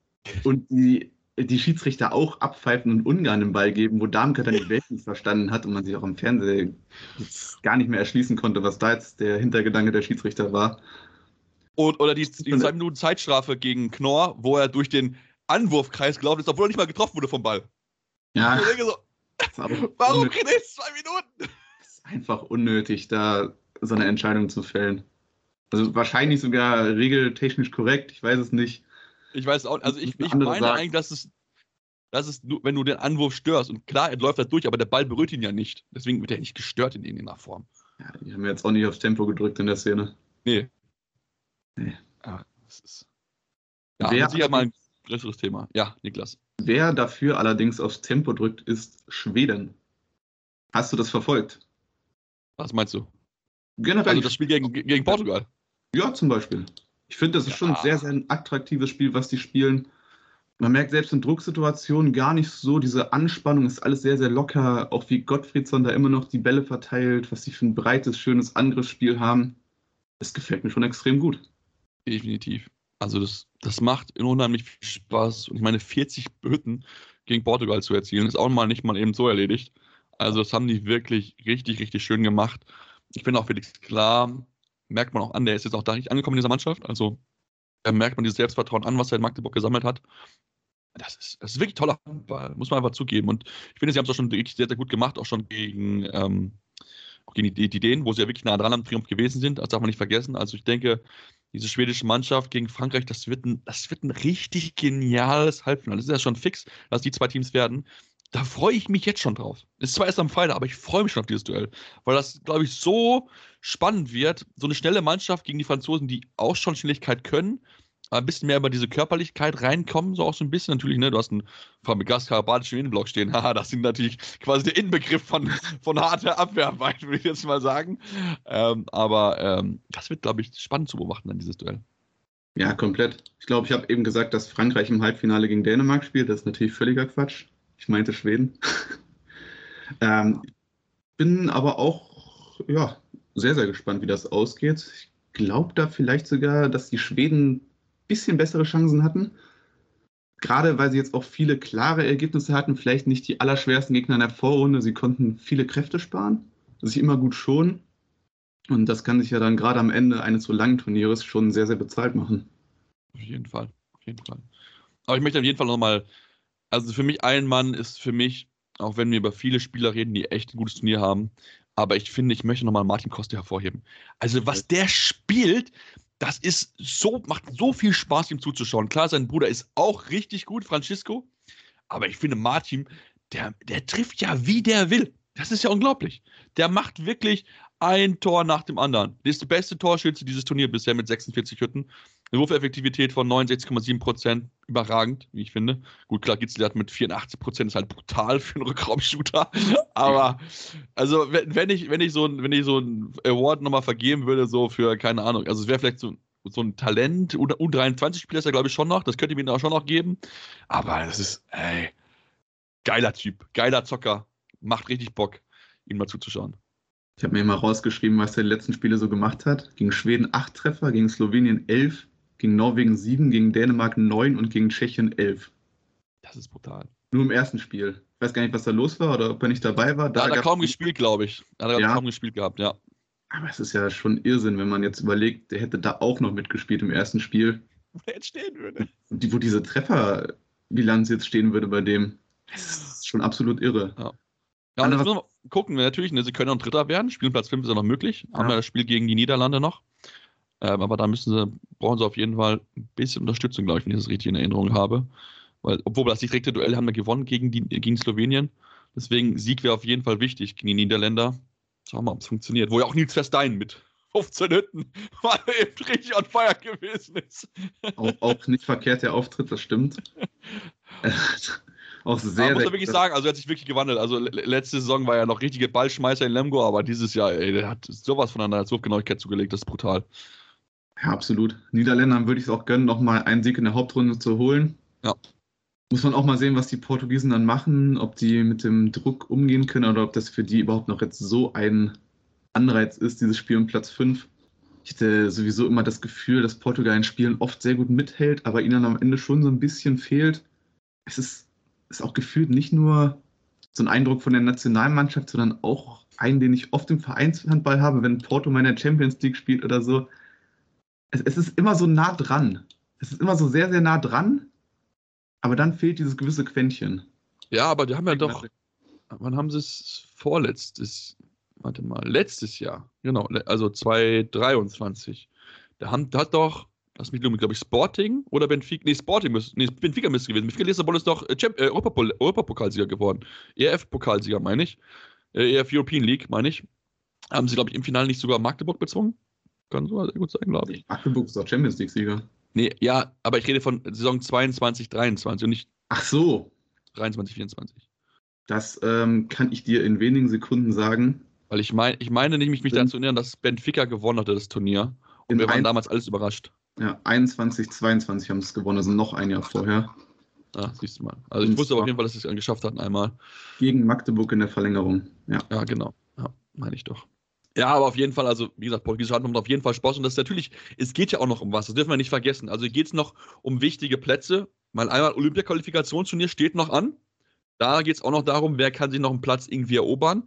und die, die Schiedsrichter auch abpfeifen und Ungarn den Ball geben, wo Damke dann die Welt nicht verstanden hat und man sich auch im Fernsehen jetzt gar nicht mehr erschließen konnte, was da jetzt der Hintergedanke der Schiedsrichter war. Und, oder die, die zwei Minuten Zeitstrafe gegen Knorr, wo er durch den Anwurfkreis gelaufen ist, obwohl er nicht mal getroffen wurde vom Ball. Ja. Ich denke so, warum kriegt er jetzt zwei Minuten? Es ist einfach unnötig, da so eine Entscheidung zu fällen. Also wahrscheinlich sogar regeltechnisch korrekt, ich weiß es nicht. Ich weiß auch, also ich, ich meine sagen. eigentlich, dass es, dass es, wenn du den Anwurf störst, und klar, er läuft da durch, aber der Ball berührt ihn ja nicht. Deswegen wird er nicht gestört in irgendeiner Form. Ja, die haben jetzt auch nicht aufs Tempo gedrückt in der Szene. Nee. Nee. Ja, das ist. Ja, wer sicher mal ein größeres Thema. Ja, Niklas. Wer dafür allerdings aufs Tempo drückt, ist Schweden. Hast du das verfolgt? Was meinst du? Generell. Also das Spiel gegen, gegen Portugal? Ja, zum Beispiel. Ich finde, das ist ja schon ein sehr, sehr ein attraktives Spiel, was die spielen. Man merkt selbst in Drucksituationen gar nicht so, diese Anspannung ist alles sehr, sehr locker. Auch wie Gottfriedson da immer noch die Bälle verteilt, was sie für ein breites, schönes Angriffsspiel haben. Das gefällt mir schon extrem gut. Definitiv. Also das, das macht unheimlich viel Spaß. Und ich meine, vierzig Hütten gegen Portugal zu erzielen, ist auch mal nicht mal eben so erledigt. Also das haben die wirklich richtig, richtig schön gemacht. Ich finde auch Felix klar, merkt man auch an, der ist jetzt auch da nicht angekommen in dieser Mannschaft. Also da merkt man dieses Selbstvertrauen an, was er in Magdeburg gesammelt hat. Das ist, das ist wirklich toller Handball, muss man einfach zugeben. Und ich finde, sie haben es auch schon wirklich sehr, sehr gut gemacht, auch schon gegen, ähm, gegen die, die Dänen, wo sie ja wirklich nah dran am Triumph gewesen sind. Das darf man nicht vergessen. Also ich denke, diese schwedische Mannschaft gegen Frankreich, das wird ein, das wird ein richtig geniales Halbfinale. Das ist ja schon fix, dass die zwei Teams werden. Da freue ich mich jetzt schon drauf. Ist zwar erst am Freitag, aber ich freue mich schon auf dieses Duell. Weil das, glaube ich, so spannend wird. So eine schnelle Mannschaft gegen die Franzosen, die auch schon Schnelligkeit können, ein bisschen mehr über diese Körperlichkeit reinkommen, so auch so ein bisschen. Natürlich, ne, du hast einen Fabregas Karabatic im Innenblock stehen. Haha, das sind natürlich quasi der Inbegriff von, von harter Abwehrarbeit, würde ich jetzt mal sagen. Ähm, aber ähm, das wird, glaube ich, spannend zu beobachten, dann dieses Duell. Ja, komplett. Ich glaube, ich habe eben gesagt, dass Frankreich im Halbfinale gegen Dänemark spielt. Das ist natürlich völliger Quatsch. Ich meinte Schweden. ähm, bin aber auch ja, sehr, sehr gespannt, wie das ausgeht. Ich glaube da vielleicht sogar, dass die Schweden bisschen bessere Chancen hatten. Gerade weil sie jetzt auch viele klare Ergebnisse hatten, vielleicht nicht die allerschwersten Gegner in der Vorrunde. Sie konnten viele Kräfte sparen, sich immer gut schonen. Und das kann sich ja dann gerade am Ende eines so langen Turnieres schon sehr, sehr bezahlt machen. Auf jeden Fall, auf jeden Fall. Aber ich möchte auf jeden Fall nochmal, also für mich ein Mann ist für mich, auch wenn wir über viele Spieler reden, die echt ein gutes Turnier haben, aber ich finde, ich möchte nochmal Martin Koster hervorheben. Also was der spielt, das ist so, macht so viel Spaß, ihm zuzuschauen. Klar, sein Bruder ist auch richtig gut, Francisco. Aber ich finde, Martin, der, der trifft ja, wie der will. Das ist ja unglaublich. Der macht wirklich ein Tor nach dem anderen. Der ist der beste Torschütze dieses Turnier bisher mit sechsundvierzig Hütten. Eine Wurfeffektivität von neunundsechzig Komma sieben Prozent. Überragend, wie ich finde. Gut, klar, Gitzel hat mit vierundachtzig Prozent, ist halt brutal für einen Rückraumshooter. Aber, also, wenn, wenn, ich, wenn, ich so ein, wenn ich so ein Award nochmal vergeben würde, so für, keine Ahnung, also es wäre vielleicht so, so ein Talent, U dreiundzwanzig-Spieler ist er, glaube ich, schon noch. Das könnte ich mir auch schon noch geben. Aber das ist, ey, geiler Typ, geiler Zocker. Macht richtig Bock, ihm mal zuzuschauen. Ich habe mir mal rausgeschrieben, was er die letzten Spiele so gemacht hat. Gegen Schweden acht Treffer, gegen Slowenien elf, gegen Norwegen sieben, gegen Dänemark neun und gegen Tschechien elf. Das ist brutal. Nur im ersten Spiel. Ich weiß gar nicht, was da los war oder ob er nicht dabei war. Da hat er kaum gespielt, glaube ich. Da hat er ja. kaum gespielt gehabt, ja. Aber es ist ja schon Irrsinn, wenn man jetzt überlegt, der hätte da auch noch mitgespielt im ersten Spiel. Wo der jetzt stehen würde. Und die, wo diese Trefferbilanz jetzt stehen würde bei dem. Das ist schon absolut irre. Ja. Ja, und jetzt müssen wir gucken, natürlich, ne, sie können auch Dritter werden. Spielplatz fünf ist ja noch möglich. Ja. Haben wir das Spiel gegen die Niederlande noch. Ähm, aber da müssen sie, brauchen sie auf jeden Fall ein bisschen Unterstützung, glaube ich, wenn ich das richtig in Erinnerung habe. Weil, obwohl das direkte Duell haben wir gewonnen gegen, die, gegen Slowenien. Deswegen Sieg wäre auf jeden Fall wichtig gegen die Niederländer. Schauen wir mal, ob es funktioniert. Wo ja auch Nils Verstein mit fünfzehn Hütten mal eben richtig on fire gewesen ist. Auch, auch nicht verkehrt der Auftritt, das stimmt. Auch sehr, aber muss sehr man wirklich sagen, also er hat sich wirklich gewandelt. Also letzte Saison war er noch richtige Ballschmeißer in Lemgo, aber dieses Jahr, ey, der hat sowas von einer Wurfgenauigkeit zugelegt, das ist brutal. Ja, absolut. Niederländern würde ich es auch gönnen, nochmal einen Sieg in der Hauptrunde zu holen. Ja. Muss man auch mal sehen, was die Portugiesen dann machen, ob die mit dem Druck umgehen können oder ob das für die überhaupt noch jetzt so ein Anreiz ist, dieses Spiel um Platz fünf. Ich hatte sowieso immer das Gefühl, dass Portugal in Spielen oft sehr gut mithält, aber ihnen am Ende schon so ein bisschen fehlt. Es ist ist auch gefühlt nicht nur so ein Eindruck von der Nationalmannschaft, sondern auch einen, den ich oft im Vereinshandball habe, wenn Porto mal in der Champions League spielt oder so. Es, es ist immer so nah dran. Es ist immer so sehr, sehr nah dran, aber dann fehlt dieses gewisse Quäntchen. Ja, aber die haben ja doch, wann haben sie es vorletztes, warte mal, letztes Jahr, genau, also zwanzig dreiundzwanzig. Da, haben, da hat doch, lass mich nur, glaube ich, Sporting oder Benfica, nee, Sporting, müsste, nee, Benfica müsste gewesen. Benfica Lissabon ist doch Champ, äh, Europapol, Europapokalsieger geworden. E R F-Pokalsieger, meine ich. Äh, E R F European League, meine ich. Haben sie, glaube ich, im Finale nicht sogar Magdeburg bezwungen? Kann so sehr gut sein, glaube ich. Magdeburg ist doch Champions League-Sieger. Nee, ja, aber ich rede von Saison zweiundzwanzig dreiundzwanzig und nicht Ach so. dreiundzwanzig vierundzwanzig. Das ähm, kann ich dir in wenigen Sekunden sagen. Weil ich, mein, ich meine nicht, mich daran zu erinnern, dass Benfica gewonnen hatte, das Turnier. Und wir waren damals alles überrascht. Ja, einundzwanzig zweiundzwanzig haben es gewonnen, also noch ein Jahr vorher. Ah, siehst du mal. Also ich wusste aber auf jeden Fall, dass sie es geschafft hatten einmal. Gegen Magdeburg in der Verlängerung, ja. Ja, genau. Ja, meine ich doch. Ja, aber auf jeden Fall, also wie gesagt, portugiesische Hand macht auf jeden Fall Spaß. Und das ist natürlich, es geht ja auch noch um was, das dürfen wir nicht vergessen. Also geht es noch um wichtige Plätze. Mal einmal Olympia-Qualifikationsturnier steht noch an. Da geht es auch noch darum, wer kann sich noch einen Platz irgendwie erobern.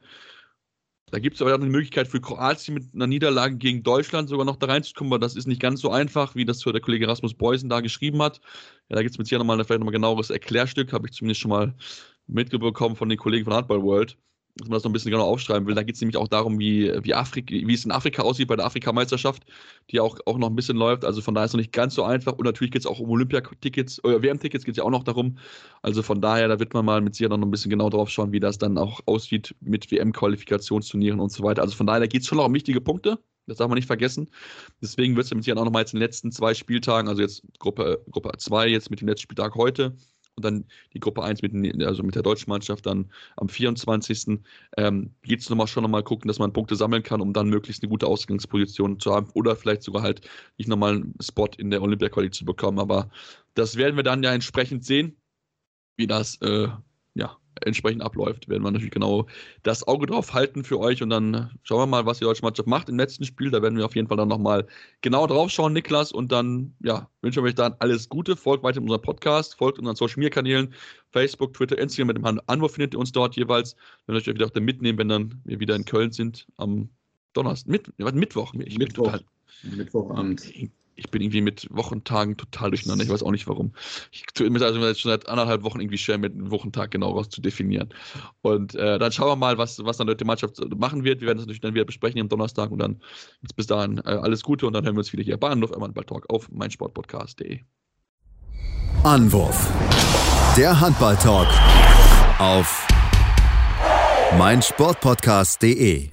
Da gibt es aber auch eine Möglichkeit für Kroatien mit einer Niederlage gegen Deutschland sogar noch da reinzukommen, aber das ist nicht ganz so einfach, wie das der Kollege Rasmus Beusen da geschrieben hat. Ja, da gibt es mit Sicherheit nochmal vielleicht nochmal genaueres Erklärstück, habe ich zumindest schon mal mitbekommen von den Kollegen von Handball World. dass man das noch ein bisschen genau aufschreiben will. Da geht es nämlich auch darum, wie, wie, Afrik, wie es in Afrika aussieht bei der Afrikameisterschaft, die auch, auch noch ein bisschen läuft. Also von daher ist es noch nicht ganz so einfach. Und natürlich geht es auch um Olympiatickets, oder W M-Tickets geht es ja auch noch darum. Also von daher, da wird man mal mit Sicherheit noch ein bisschen genau drauf schauen, wie das dann auch aussieht mit W M-Qualifikationsturnieren und so weiter. Also von daher, da geht es schon noch um wichtige Punkte. Das darf man nicht vergessen. Deswegen wird es mit Sicherheit auch noch mal jetzt in den letzten zwei Spieltagen, also jetzt Gruppe, Gruppe zwei, jetzt mit dem letzten Spieltag heute, und dann die Gruppe eins mit, also mit der deutschen Mannschaft dann am vierundzwanzigsten Ähm, geht es nochmal schon nochmal gucken, dass man Punkte sammeln kann, um dann möglichst eine gute Ausgangsposition zu haben oder vielleicht sogar halt nicht nochmal einen Spot in der Olympia-Quali zu bekommen. Aber das werden wir dann ja entsprechend sehen, wie das äh, ja, entsprechend abläuft. Werden wir natürlich genau das Auge drauf halten für euch und dann schauen wir mal, was die deutsche Mannschaft macht im letzten Spiel. Da werden wir auf jeden Fall dann nochmal genau drauf schauen, Niklas, und dann ja, wünschen wir euch dann alles Gute. Folgt weiter in unserem Podcast, folgt unseren Social-Media-Kanälen, Facebook, Twitter, Instagram. Mit dem Anwurf findet ihr uns dort jeweils. Wir werden euch wieder auch dann mitnehmen, wenn dann wir wieder in Köln sind am Donnerstag, mit, Mittwoch. Ich Mittwoch. Total, Mittwochabend. Ich bin irgendwie mit Wochentagen total durcheinander. Ich weiß auch nicht warum. Ich tue mir also jetzt schon seit anderthalb Wochen irgendwie schwer, mit einem Wochentag genau raus zu definieren. Und äh, dann schauen wir mal, was, was dann die Mannschaft machen wird. Wir werden das natürlich dann wieder besprechen am Donnerstag und dann jetzt bis dahin äh, alles Gute und dann hören wir uns wieder hier bei Anwurf, einmal Ball Talk auf meinsportpodcast punkt de. Anwurf. Der Handball-Talk auf meinsportpodcast punkt de.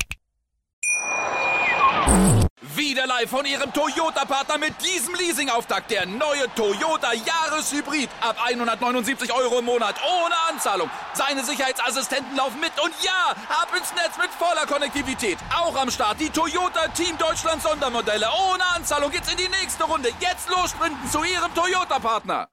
Wieder live von Ihrem Toyota-Partner mit diesem Leasing-Auftakt. Der neue Toyota Jahreshybrid. Ab hundertneunundsiebzig Euro im Monat. Ohne Anzahlung. Seine Sicherheitsassistenten laufen mit. Und ja, ab ins Netz mit voller Konnektivität. Auch am Start die Toyota Team Deutschland Sondermodelle. Ohne Anzahlung geht's in die nächste Runde. Jetzt los sprinten zu Ihrem Toyota-Partner.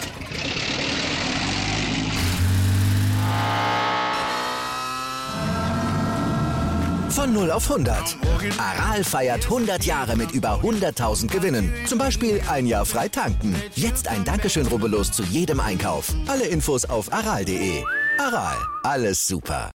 Von null auf hundert. Aral feiert hundert Jahre mit über hunderttausend Gewinnen. Zum Beispiel ein Jahr frei tanken. Jetzt ein Dankeschön, rubbellos zu jedem Einkauf. Alle Infos auf aral punkt de. Aral, alles super.